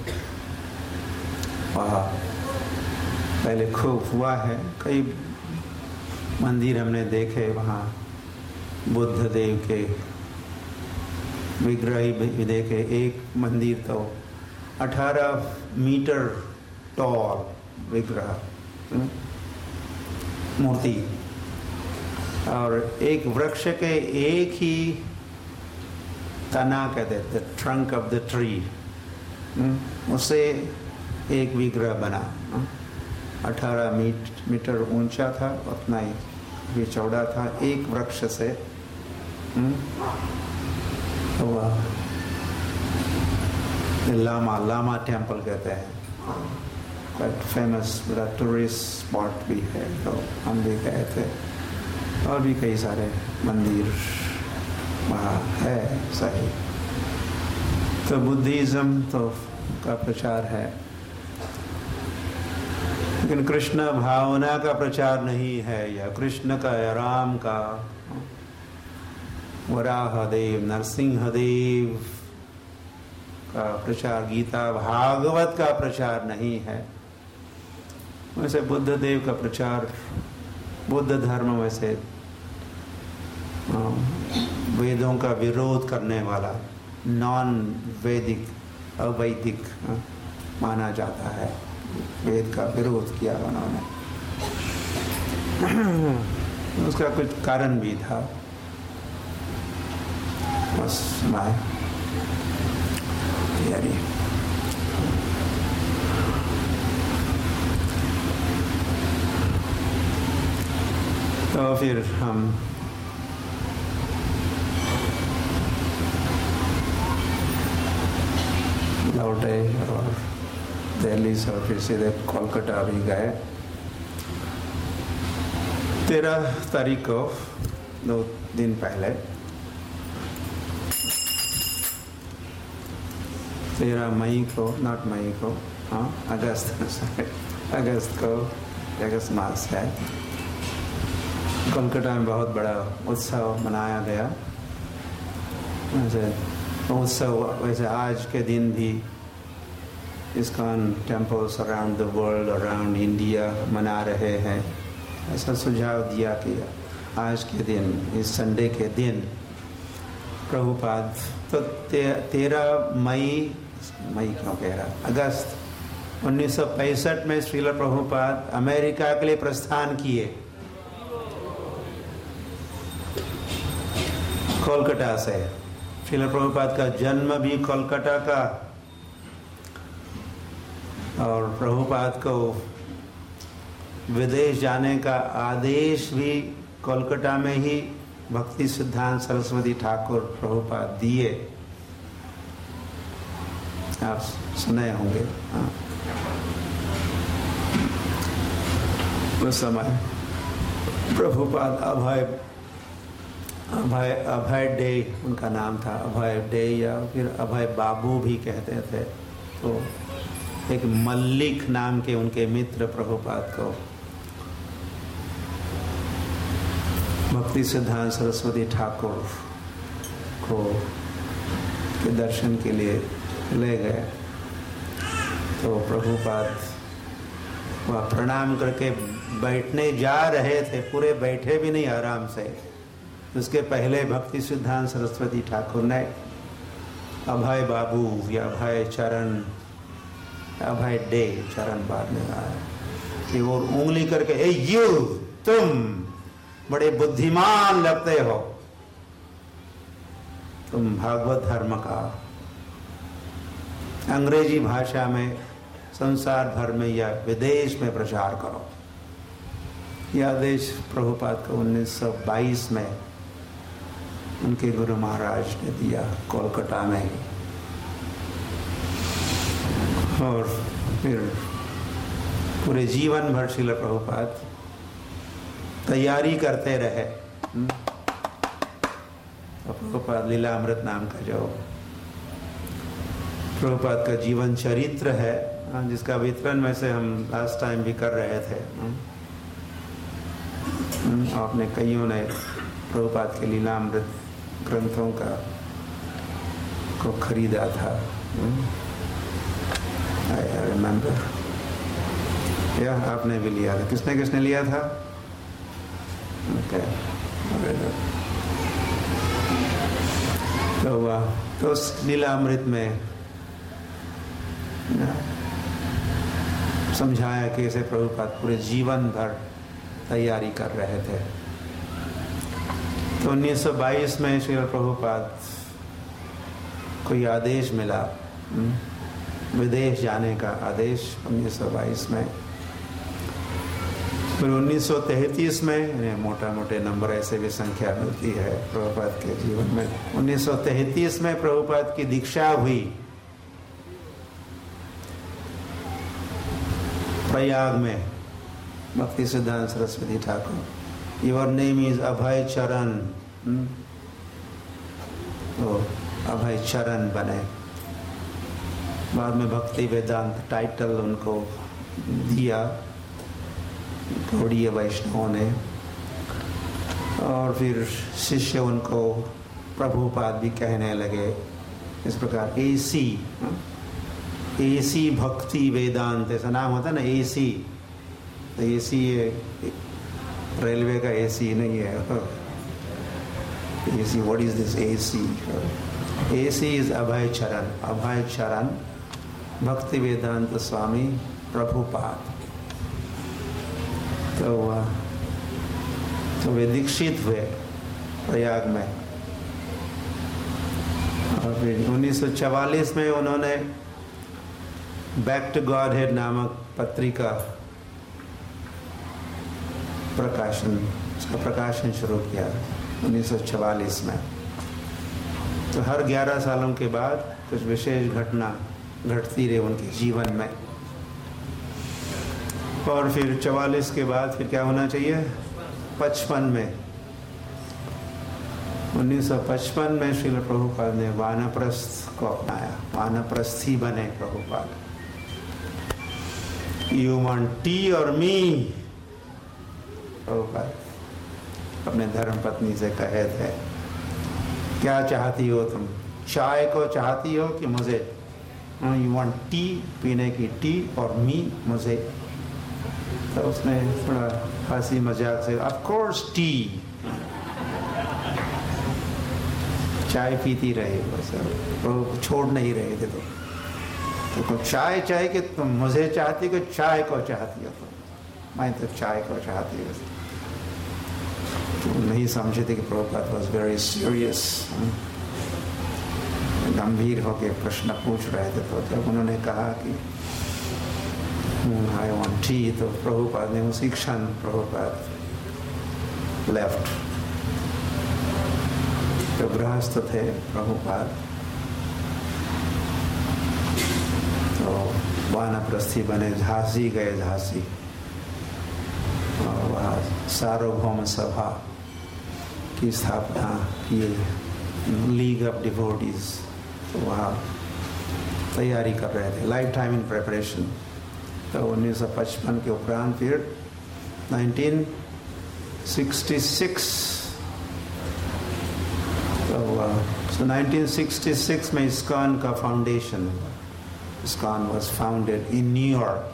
वहाँ पहले खूब हुआ है। कई मंदिर हमने देखे, वहाँ बुद्ध देव के विग्रह भी देखे। एक मंदिर तो अठारह मीटर टॉल विग्रह मूर्ति, और एक वृक्ष के एक ही तना कहते थे, ट्रंक ऑफ द ट्री, उससे एक विग्रह बना। अठारह मीटर ऊंचा था, उतना ही भी चौड़ा था, एक वृक्ष से हुआ। लामा लामा टेम्पल कहते हैं, बट फेमस बड़ा टूरिस्ट स्पॉट भी है, तो हम भी गए थे। और भी कई सारे मंदिर वहाँ है सही। तो बुद्धिज्म तो का प्रचार है, लेकिन कृष्ण भावना का प्रचार नहीं है, या कृष्ण का या राम का, वराहदेव नरसिंहदेव का प्रचार, गीता भागवत का प्रचार नहीं है। वैसे बुद्ध देव का प्रचार, बुद्ध धर्म वैसे वेदों का विरोध करने वाला, नॉन वैदिक, अवैदिक माना जाता है। वेद का विरोध किया उन्होंने, उसका कुछ कारण भी था। बस बाय तैयारी। तो फिर हम लौटे और दिल्ली से फिर सीधे कोलकाता भी गए। तेरह तारीख को, दो दिन पहले, तेरह मई को, नॉट मई को, हाँ अगस्त अगस्त को, अगस्त मास है, कोलकाता में बहुत बड़ा उत्सव मनाया गया। वैसे उत्सव वैसे आज के दिन भी ISKCON temples around the world, around India मना रहे हैं। ऐसा सुझाव दिया कि आज के दिन, इस संडे के दिन प्रभुपाद, तो ते, तेरह मई मई क्यों कह रहा, अगस्त उन्नीस सौ पैंसठ में श्रील प्रभुपाद अमेरिका के लिए प्रस्थान किए, कोलकाता से। श्रील प्रभुपाद का जन्म भी कोलकाता का, और प्रभुपाद को विदेश जाने का आदेश भी कोलकाता में ही भक्ति सिद्धांत सरस्वती ठाकुर प्रभुपाद दिए, आप सुने होंगे। हाँ। उस समय प्रभुपाद अभय अभय अभय डे उनका नाम था, अभय डे या फिर अभय बाबू भी कहते थे। तो एक मल्लिक नाम के उनके मित्र प्रभुपाद को भक्ति सिद्धांत सरस्वती ठाकुर को के दर्शन के लिए ले गए। तो प्रभुपाद वह प्रणाम करके बैठने जा रहे थे, पूरे बैठे भी नहीं आराम से, उसके पहले भक्ति सिद्धांत सरस्वती ठाकुर ने अभय बाबू या अभय चरण, अभय डे चरण बाद में आया कि वो उंगली करके, ए यू, तुम बड़े बुद्धिमान लगते हो, तुम भागवत धर्म का अंग्रेजी भाषा में संसार भर में या विदेश में प्रचार करो। यह आदेश प्रभुपाद को उन्नीस सौ बाईस में उनके गुरु महाराज ने दिया कोलकाता में। और फिर पूरे जीवन भर श्रील प्रभुपाद तैयारी करते रहे। और प्रभुपाद लीलामृत नाम का जो प्रभुपाद का जीवन चरित्र है, जिसका वितरण में से हम लास्ट टाइम भी कर रहे थे, आपने कईयों ने प्रभुपाद के लीलामृत ग्रंथों का को खरीदा था। आई रिमेम्बर, यह आपने भी लिया था। किसने किसने लिया था? okay. तो वह तो उस लीलामृत में समझाया कि ऐसे प्रभुपाद पूरे जीवन भर तैयारी कर रहे थे। तो उन्नीस सौ बाईस में श्री प्रभुपाद को ये आदेश मिला, विदेश जाने का आदेश उन्नीस सौ बाईस में। फिर उन्नीस सौ तैंतीस में, मोटा मोटे नंबर ऐसे भी संख्या मिलती है प्रभुपाद के जीवन में, उन्नीस सौ तैंतीस में प्रभुपाद की दीक्षा हुई प्रयाग में Bhakti Siddhanta Saraswati Thakur. Your name is Abhay Charan, तो अभय चरण बने। बाद में भक्ति वेदांत टाइटल उनको दिया गौड़ीय वैष्णवों ने। और फिर शिष्य उनको प्रभुपाद भी कहने लगे। इस प्रकार एसी एसी भक्ति वेदांत ऐसा नाम होता है ना, एसी। तो एसी रेलवे का एसी नहीं है। AC, what is this AC? AC is Abhay Charan, Abhay चरण भक्ति वेदांत स्वामी प्रभुपाद। तो तो वे दीक्षित हुए प्रयाग में। और फिर उन्नीस सौ चवालीस में उन्होंने बैक टू गॉड हेड नामक पत्रिका प्रकाशन उसका प्रकाशन शुरू किया उन्नीस सौ चवालीस में। तो हर ग्यारह सालों के बाद कुछ विशेष घटना घटती रही उनके जीवन में। और फिर चवालीस के बाद फिर क्या होना चाहिए? पचपन में उन्नीस सौ पचपन में श्रील प्रभुपाद ने वानप्रस्थ को अपनाया, वानप्रस्थी बने प्रभुपाद। यू वांट टी और मी, प्रभुपाद अपने धर्म पत्नी से कहे थे, क्या चाहती हो तुम, चाय को चाहती हो कि मुझे? यू वांट टी, पीने की टी, और मी, मुझे। तो उसने थोड़ा हंसी मजाक से, ऑफ कोर्स टी, चाय पीती रही बस, वो छोड़ नहीं रहे थे। तो तो चाय चाय कि तुम मुझे चाहती हो, चाय को चाहती हो तुम? मैं तो चाय को चाहती हूँ। तो नहीं समझे थे कि प्रभुपाद वाज वेरी सीरियस, गंभीर होकर प्रश्न पूछ रहे थे। तो जब उन्होंने कहा कि आई वांट टी, तो प्रभुपाद ने उसी क्षण प्रभुपाद लेफ्ट तो गृहस्थ थे प्रभुपाद, तो वानप्रस्थी बने, झांसी गए, झांसी, और वहाँ सार्वभौम सभा की स्थापना की, लीग ऑफ डिवोटीज, तो वहाँ तैयारी कर रहे थे, लाइफ टाइम इन प्रिपरेशन। तो उन्नीस सौ पचपन के उपरांत फिर नाइनटीन सिक्सटी सिक्स, तो नाइनटीन सिक्सटी सिक्स में इस्कॉन का फाउंडेशन हुआ। ISKCON was founded in New York.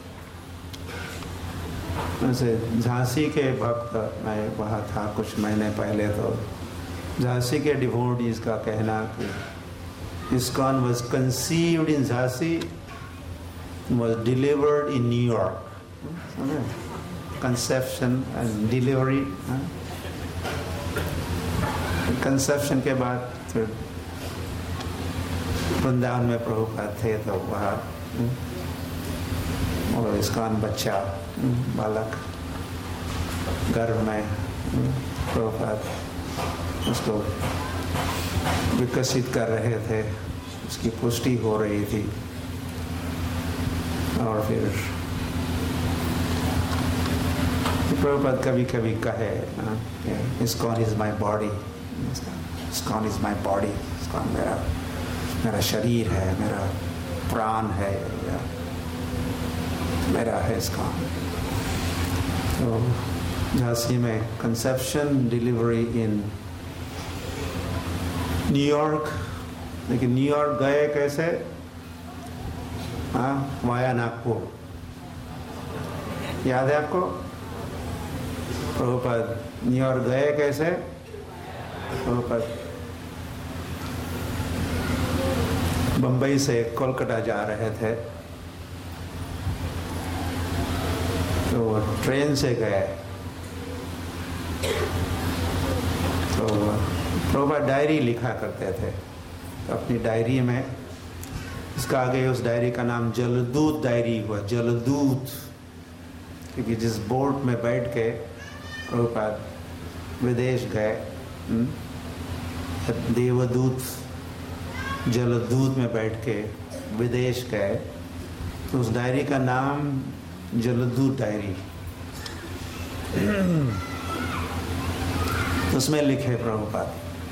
वैसे झांसी के भक्त, मैं वहाँ था कुछ महीने पहले, तो झांसी के डिवोटीज का कहना कि ISKCON was conceived in Jhansi, was delivered in New York. Conception and delivery. Conception के बाद फिर वृंदावन में प्रभुपाद थे, तो वहाँ और इस्कॉन बच्चा, बालक गर्भ में प्रभुपाद उसको विकसित कर रहे थे, उसकी पुष्टि हो रही थी। और फिर प्रभुपाद कभी कभी कहे, ISKCON is my body, ISKCON is my body, ISKCON मेरा मेरा शरीर है, मेरा प्राण है, या मेरा है इस्कॉन। तो झांसी में कंसेप्शन, डिलीवरी इन न्यूयॉर्क। लेकिन न्यूयॉर्क गए कैसे? हाँ, वाया नागपुर, याद है आपको? प्रभुपाद न्यूयॉर्क गए कैसे? प्रभुपाद बंबई से कोलकाता जा रहे थे, तो ट्रेन से गए। तो प्रभुपाद डायरी लिखा करते थे, तो अपनी डायरी में, इसका आगे उस डायरी का नाम जलदूत डायरी हुआ, जलदूत, क्योंकि जिस बोट में बैठ के प्रभुपाद विदेश गए, देवदूत जलदूत में बैठ के विदेश गए, तो उस डायरी का नाम जलदूत डायरी। तो उसमें लिखे प्रभुपाद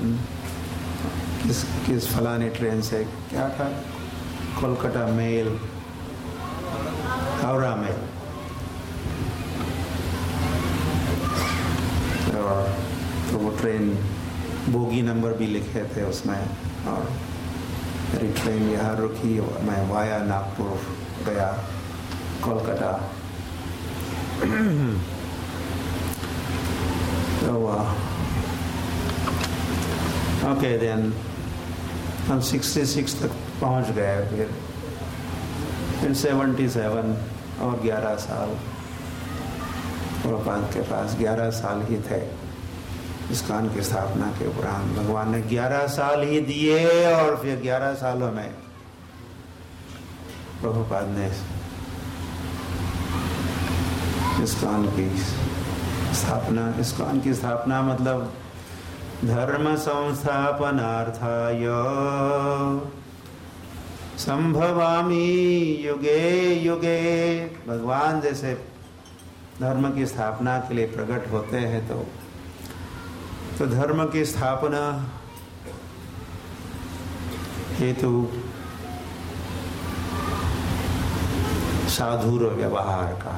किस किस फलाने ट्रेन से, क्या था, कोलकाता मेल, हावड़ा मेल, और तो वो ट्रेन बोगी नंबर भी लिखे थे उसमें, और मेरी ट्रेन यहाँ रुकी, मैं वाया नागपुर गया, कोलकाता। तो ओके, देन हम सिक्सटी सिक्स तक पहुंच गए। फिर फिर सेवेंटी सेवन और ग्यारह साल प्रभुपाद के पास, ग्यारह साल ही थे इस्कॉन की स्थापना के उपरांत। भगवान ने ग्यारह साल ही दिए, और फिर ग्यारह सालों में प्रभुपाद ने इस्कॉन की स्थापना, इस्कॉन की स्थापना मतलब धर्म संस्थापनार्थाय संभवामि युगे युगे। भगवान जैसे धर्म की स्थापना के लिए प्रकट होते हैं, तो तो धर्म की स्थापना हेतु साधुर व्यवहार का,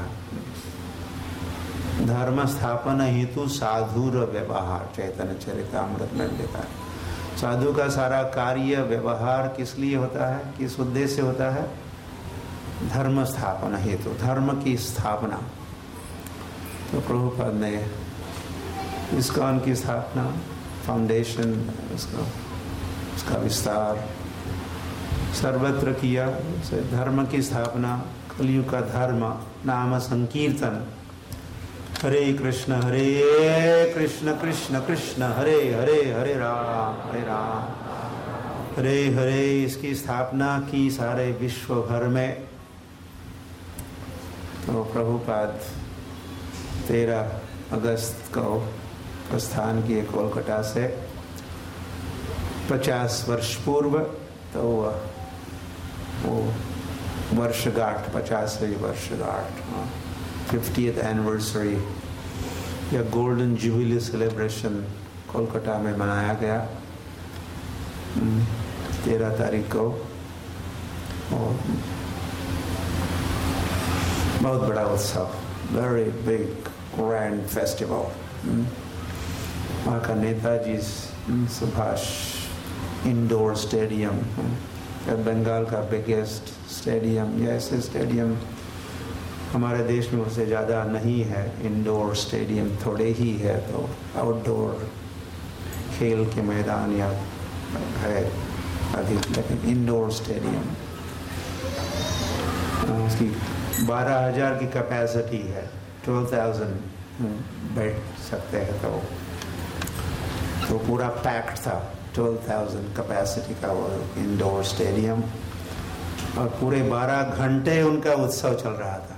धर्म स्थापना हेतु साधुर व्यवहार, चैतन्य चरितामृत में लिखा है। साधु का सारा कार्य व्यवहार किस लिए होता है, किस उद्देश्य से होता है? धर्म स्थापना हेतु, धर्म की स्थापना। तो प्रभुपाद ने इस्कॉन की स्थापना, फाउंडेशन, उसका उसका विस्तार सर्वत्र किया। धर्म की स्थापना, कलयुग का धर्म, नाम संकीर्तन, हरे कृष्ण हरे कृष्ण कृष्ण कृष्ण हरे हरे, हरे राम हरे राम हरे हरे, इसकी स्थापना की सारे विश्व भर में। तो प्रभुपाद तेरह अगस्त को प्रस्थान किए कोलकाता से, पचास वर्ष पूर्व तो वो वर्षगांठ, पचासवीं वर्षगांठ, फिफ्टियथ एनिवर्सरी या गोल्डन जुबिली सेलिब्रेशन कोलकाता में मनाया गया तेरह तारीख को। और बहुत बड़ा उत्सव, वेरी बिग ग्रैंड फेस्टिवल। वहाँ का नेताजी सुभाष इंडोर स्टेडियम, बंगाल का बिगेस्ट स्टेडियम, या ऐसे स्टेडियम हमारे देश में उससे ज़्यादा नहीं है। इंडोर स्टेडियम थोड़े ही है, तो आउटडोर खेल के मैदान या है अधिक, लेकिन इंडोर स्टेडियम उसकी बारह हजार की कैपेसिटी है, ट्वेल्व थाउजेंड बैठ सकते हैं, तो तो पूरा पैक्ड था, ट्वेल्व थाउजेंड कैपेसिटी का वो इंडोर स्टेडियम, और पूरे बारह घंटे उनका उत्सव चल रहा था।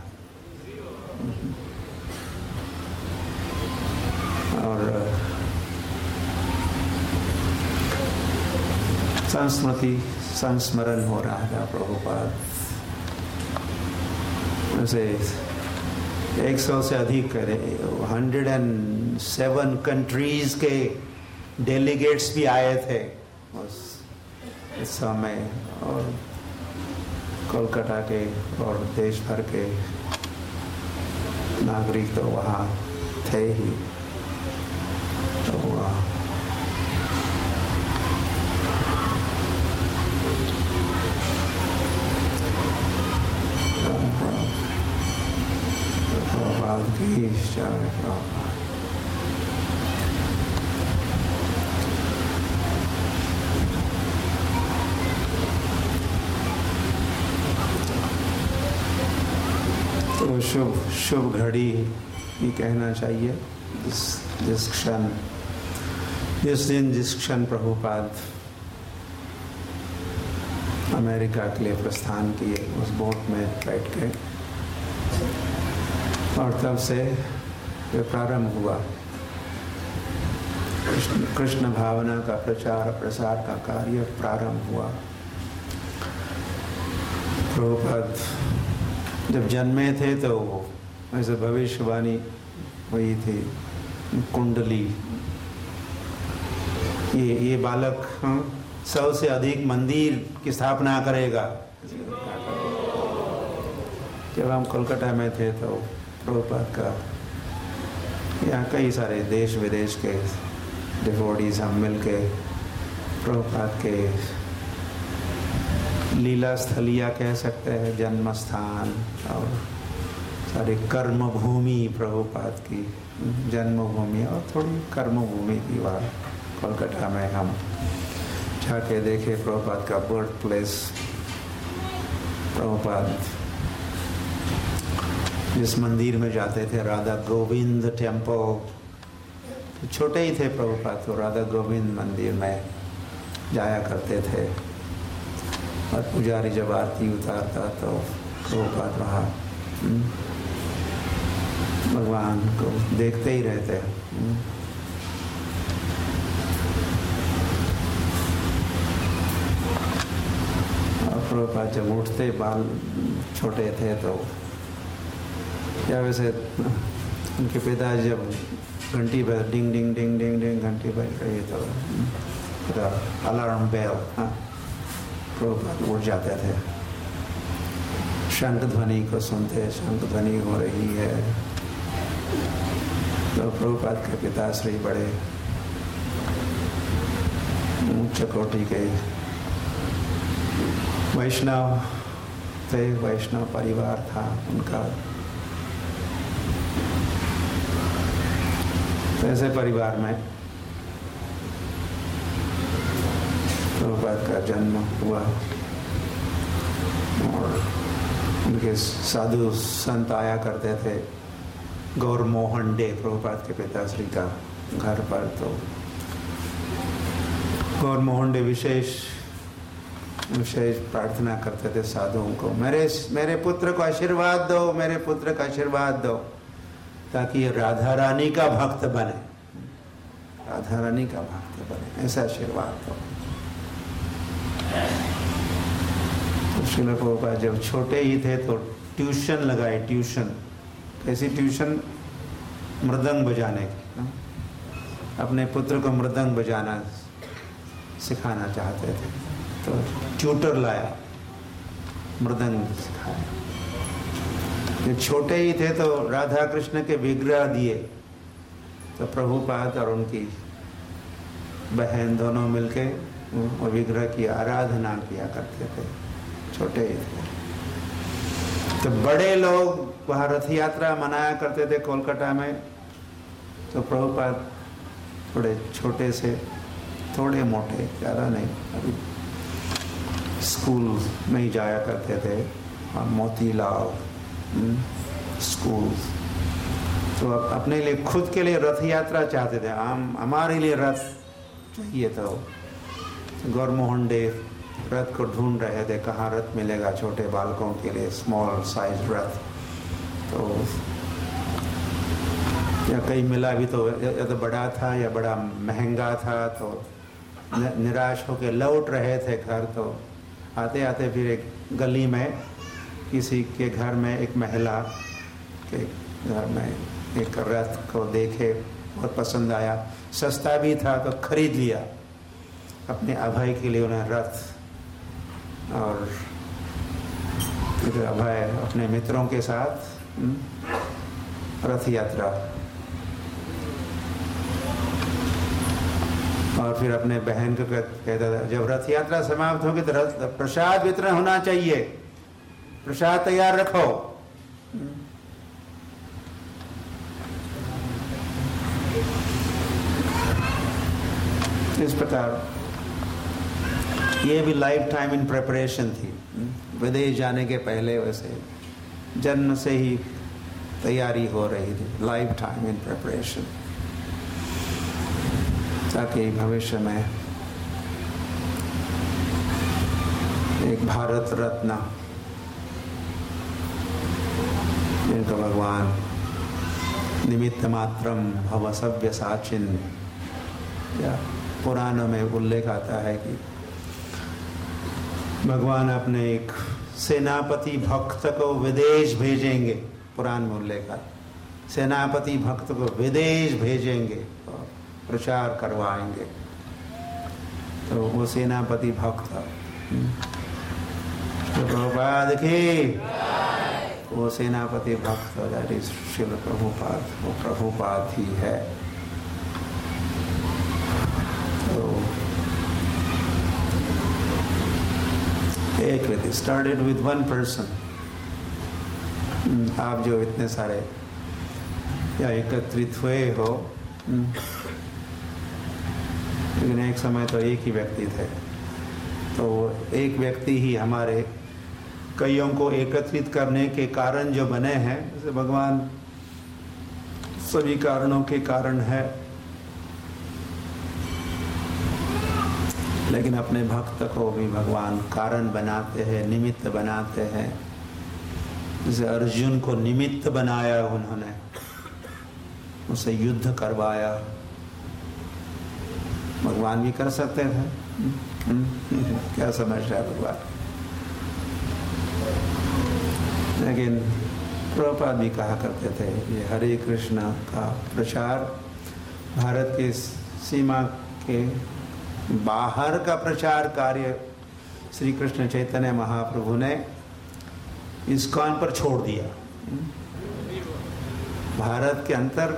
और संस्मृति संस्मरण हो रहा था प्रभुपाद से एक सौ से अधिक हंड्रेड एंड सेवन कंट्रीज के डेलीगेट्स भी आए थे उस समय, और कोलकाता के और देश भर के नागरिक तो वहाँ थे ही। तो वहाँ तो शुभ शुभ घड़ी ही कहना चाहिए जिस जिस क्षण जिस दिन जिस क्षण प्रभुपाद अमेरिका के लिए प्रस्थान किए, उस बोट में बैठ गए, और तब से ये प्रारंभ हुआ कृष्ण कृष्ण भावना का प्रचार प्रसार का कार्य प्रारंभ हुआ। प्रभुपाद जब जन्मे थे तो ऐसे भविष्यवाणी हुई थी, कुंडली, ये ये बालक सौ से अधिक मंदिर की स्थापना करेगा। जब हम कोलकाता में थे तो प्रभुपाद का यहाँ कई सारे देश विदेश के डिवोटीज हम मिल के प्रभुपाद के लीला स्थलिया कह सकते हैं, जन्म स्थान और सारी कर्म भूमि, प्रभुपाद की जन्मभूमि और थोड़ी कर्म भूमि थी वहाँ कोलकाता में। हम जाके देखे प्रभुपाद का बर्थ प्लेस। प्रभुपाद जिस मंदिर में जाते थे, राधा गोविंद टेम्पल, छोटे ही थे प्रभुपाद, तो राधा गोविंद मंदिर में जाया करते थे, और पुजारी जब आरती उतारता तो प्रभुपाद वहाँ भगवान को देखते ही रहते। और प्रभुपाद जब उठते, बाल छोटे थे तो या वैसे उनके पिताजी जब घंटी बज डिंग डिंग डिंग डिंग डिंग घंटी बज रही तो अलार्म बेल, हाँ, प्रभुपाद उठ जाते थे, शंख ध्वनि को सुनते, शंख ध्वनि हो रही है तो प्रभुपाद के पिताश्री बड़े उच्च कोटि के वैष्णव थे, वैष्णव परिवार था उनका। ऐसे परिवार में प्रभुपाद का जन्म हुआ, और उनके साधु संत आया करते थे। गौर मोहन डे प्रभुपाद के पिताश्री का घर पर, तो गौर मोहन डे विशेष विशेष प्रार्थना करते थे साधुओं को, मेरे मेरे पुत्र को आशीर्वाद दो, मेरे पुत्र का आशीर्वाद दो, ताकि ये राधा रानी का भक्त बने, राधा रानी का भक्त बने, ऐसा आशीर्वाद दो। तो श्रील प्रभुपाद जब छोटे ही थे तो ट्यूशन लगाए, ट्यूशन, कैसी ट्यूशन? मृदंग बजाने की। अपने पुत्र को मृदंग बजाना सिखाना चाहते थे तो ट्यूटर लाया, मृदंग सिखाया। जब छोटे ही थे तो राधा कृष्ण के विग्रह दिए तो प्रभुपाद और उनकी बहन दोनों मिलके वो विग्रह की आराधना किया करते थे, छोटे ही थे। तो बड़े लोग वहाँ रथ यात्रा मनाया करते थे कोलकाता में, तो प्रभुपाद थोड़े छोटे से, थोड़े मोटे, ज़्यादा नहीं, अभी स्कूल में ही जाया करते थे, और मोतीलाल स्कूल। तो अपने लिए, खुद के लिए रथ यात्रा चाहते थे। हम हमारे लिए रथ चाहिए था। गौरमोहन देव रथ को ढूंढ रहे थे, कहाँ रथ मिलेगा छोटे बालकों के लिए, स्मॉल साइज रथ। तो या कहीं मिला भी तो या तो बड़ा था या बड़ा महंगा था, तो निराश होकर लौट रहे थे घर। तो आते आते फिर एक गली में किसी के घर में, एक महिला के घर में एक रथ को देखे, बहुत पसंद आया, सस्ता भी था तो खरीद लिया अपने अभय के लिए उन्हें रथ। और फिर अभय अपने मित्रों के साथ रथ यात्रा, और फिर अपने बहन को कहता था जब रथ यात्रा समाप्त होगी तो रथ प्रसाद वितरण होना चाहिए, प्रसाद तैयार रखो। इस प्रकार ये भी लाइफ टाइम इन प्रिपरेशन थी। विदेश जाने के पहले वैसे जन्म से ही तैयारी हो रही थी, लाइफ टाइम इन प्रिपरेशन, ताकि भविष्य में एक भारत रत्न जिनका भगवान निमित्त मात्रम भव सव्य साचिन, या पुराणों में उल्लेख आता है कि भगवान अपने एक सेनापति भक्त को विदेश भेजेंगे। पुराण में उल्लेख है, सेनापति भक्त को विदेश भेजेंगे और प्रचार करवाएंगे। तो वो सेनापति भक्त तो प्रभुपाद की, वो सेनापति भक्त दैट इज श्रील प्रभुपाद, वो प्रभुपाद ही है। तो एक व्यक्ति स्टार्टेड विद वन पर्सन। आप जो इतने सारे या एकत्रित हुए हो, लेकिन एक समय तो एक ही व्यक्ति थे, तो एक व्यक्ति ही हमारे कईयों को एकत्रित करने के कारण जो बने हैं, जैसे भगवान सभी कारणों के कारण है, लेकिन अपने भक्त को भी भगवान कारण बनाते हैं, निमित्त बनाते हैं। जैसे अर्जुन को निमित्त बनाया उन्होंने, उसे युद्ध करवाया। भगवान भी कर सकते थे, क्या समझ रहा है भगवान? लेकिन प्रभुपाद भी कहा करते थे ये हरे कृष्ण का प्रचार भारत की सीमा के बाहर का प्रचार कार्य श्री कृष्ण चैतन्य महाप्रभु ने इस्कॉन पर छोड़ दिया। भारत के अंदर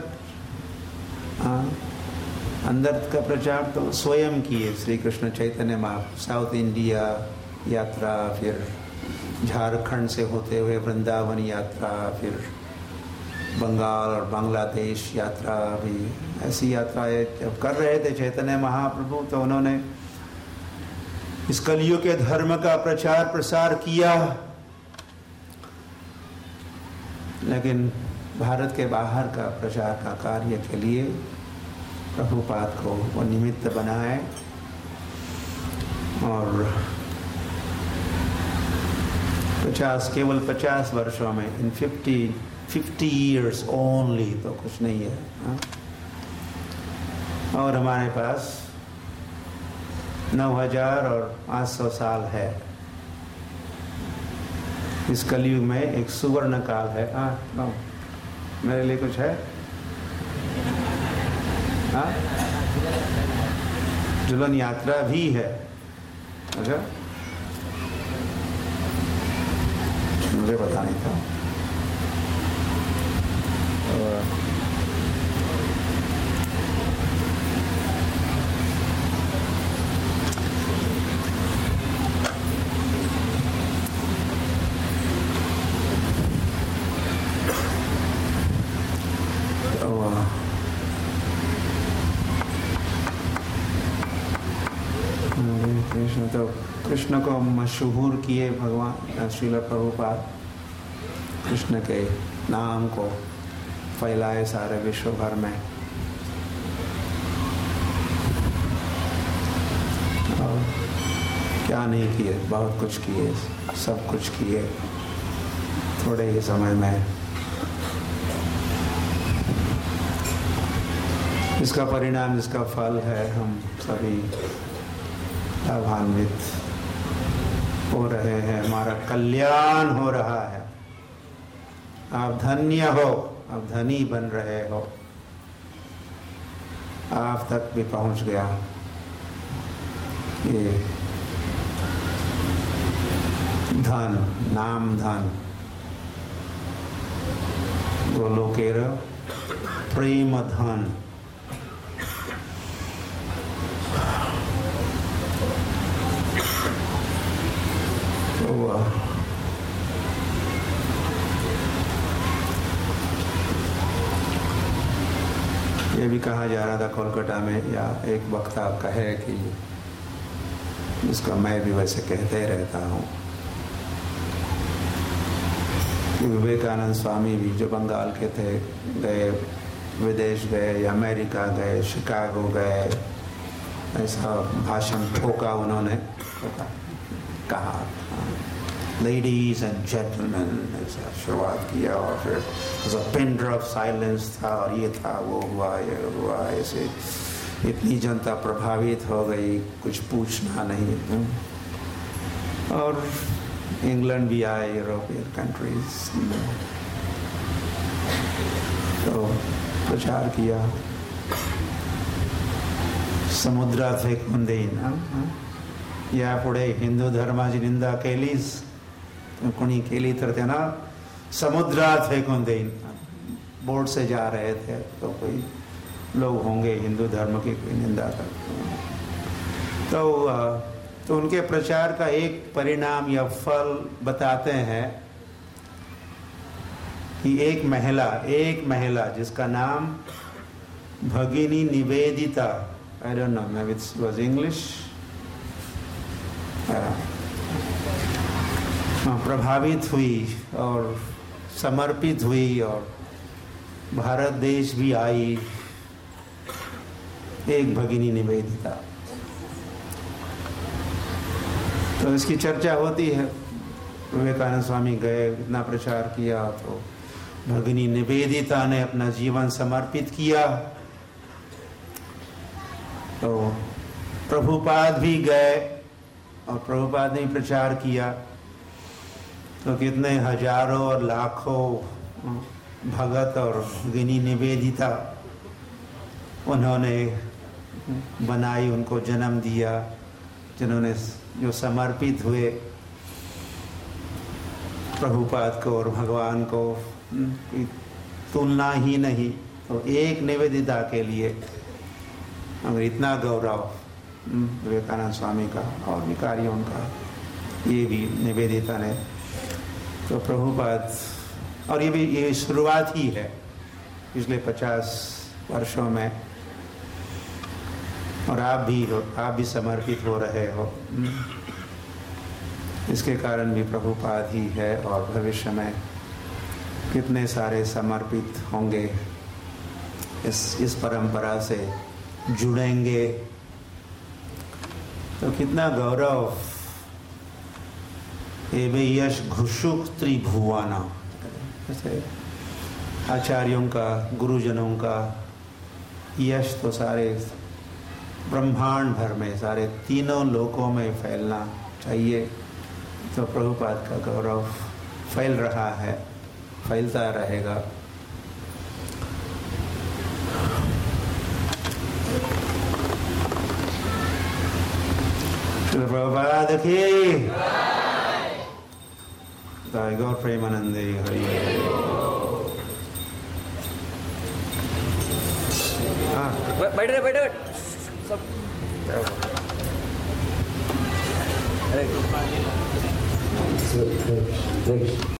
अंदर का प्रचार तो स्वयं किए श्री कृष्ण चैतन्य महाप्रभु। साउथ इंडिया यात्रा, फिर झारखंड से होते हुए वृंदावन यात्रा, फिर बंगाल और बांग्लादेश यात्रा, भी ऐसी यात्राएं जब कर रहे थे चैतन्य महाप्रभु, तो उन्होंने इस कलियुग के धर्म का प्रचार प्रसार किया। लेकिन भारत के बाहर का प्रचार का कार्य के लिए प्रभुपाद को वो निमित्त बनाए, और पचास केवल पचास वर्षों में, in fifty fifty years only, तो कुछ नहीं है। हा? और हमारे पास नौ हजार और पाँच सौ साल है। इस कलयुग में एक सुवर्ण काल है। हाँ हाँ, मेरे लिए कुछ है? हाँ, झूलन यात्रा भी है। अच्छा, मुझे पता नहीं था। कृष्ण तो कृष्ण को मशहूर किए भगवान श्रील प्रभुपाद, कृष्ण के नाम को फैलाए सारे विश्व भर में। और क्या नहीं किए, बहुत कुछ किए, सब कुछ किए थोड़े ही समय में। इसका परिणाम, इसका फल है हम सभी लाभान्वित हो रहे हैं, हमारा कल्याण हो रहा है। आप धन्य हो, आप धनी बन रहे हो, आप तक भी पहुंच गया ये धन, नाम धन, गोलोकेर प्रेम धन। ये भी कहा जा रहा था कोलकाता में, या एक वक्ता कहे कि इसका मैं भी वैसे कहते रहता हूँ कि विवेकानंद स्वामी भी जो बंगाल के थे, गए विदेश गए या अमेरिका गए, शिकागो गए, ऐसा भाषण ठोका उन्होंने, कहा लेडीज एंड जेंटलमैन, ऐसा शुरुआत किया और फिर पिन ड्रॉप साइलेंस था और ये था, वो हुआ, ये हुआ, ऐसे इतनी जनता प्रभावित हो गई, कुछ पूछना नहीं। और इंग्लैंड भी आए, यूरोपियन कंट्रीज, तो प्रचार किया। समुद्रात फेकून देईन, यापुढे हिंदू धर्माची निंदा केलीस, कोणी केली तर त्यांना समुद्रात फेकून देईन। बोट से जा रहे थे तो कोई लोग होंगे हिंदू धर्म की कोई निंदा करते, तो तो उनके प्रचार का एक परिणाम या फल बताते हैं कि एक महिला एक महिला जिसका नाम Bhagini Nivedita, I don't know, may it was English, प्रभावित हुई और समर्पित हुई और भारत देश भी आई, एक भगिनी निवेदिता। तो इसकी चर्चा होती है। विवेकानंद स्वामी गए, इतना प्रचार किया, तो भगिनी निवेदिता ने अपना जीवन समर्पित किया। तो प्रभुपाद भी गए और प्रभुपाद ने प्रचार किया, तो कितने हजारों और लाखों भगत और भगिनी निवेदिता उन्होंने बनाई, उनको जन्म दिया, जिन्होंने जो समर्पित हुए प्रभुपाद को और भगवान को, तुलना ही नहीं। तो एक निवेदिता के लिए अगर इतना गौरव विवेकानंद स्वामी का और भी कार्य उनका, ये भी निवेदिता ने, तो प्रभुपाद, और ये भी ये शुरुआत ही है पिछले पचास वर्षों में, और आप भी हो, आप भी समर्पित हो रहे हो। इसके कारण भी प्रभुपाद ही है, और भविष्य में कितने सारे समर्पित होंगे, इस इस परंपरा से जुड़ेंगे, तो कितना गौरव। एवे यश घुषुक त्रिभुवाना, जैसे आचार्यों का, गुरुजनों का यश तो सारे ब्रह्मांड भर में, सारे तीनों लोकों में फैलना चाहिए। तो प्रभुपाद का गौरव फैल रहा है, फैलता रहेगा। श्रील प्रभुपाद की जय। गौर प्रेमानंदे हरि। हाँ बैठ रहे बैठे सब। Next.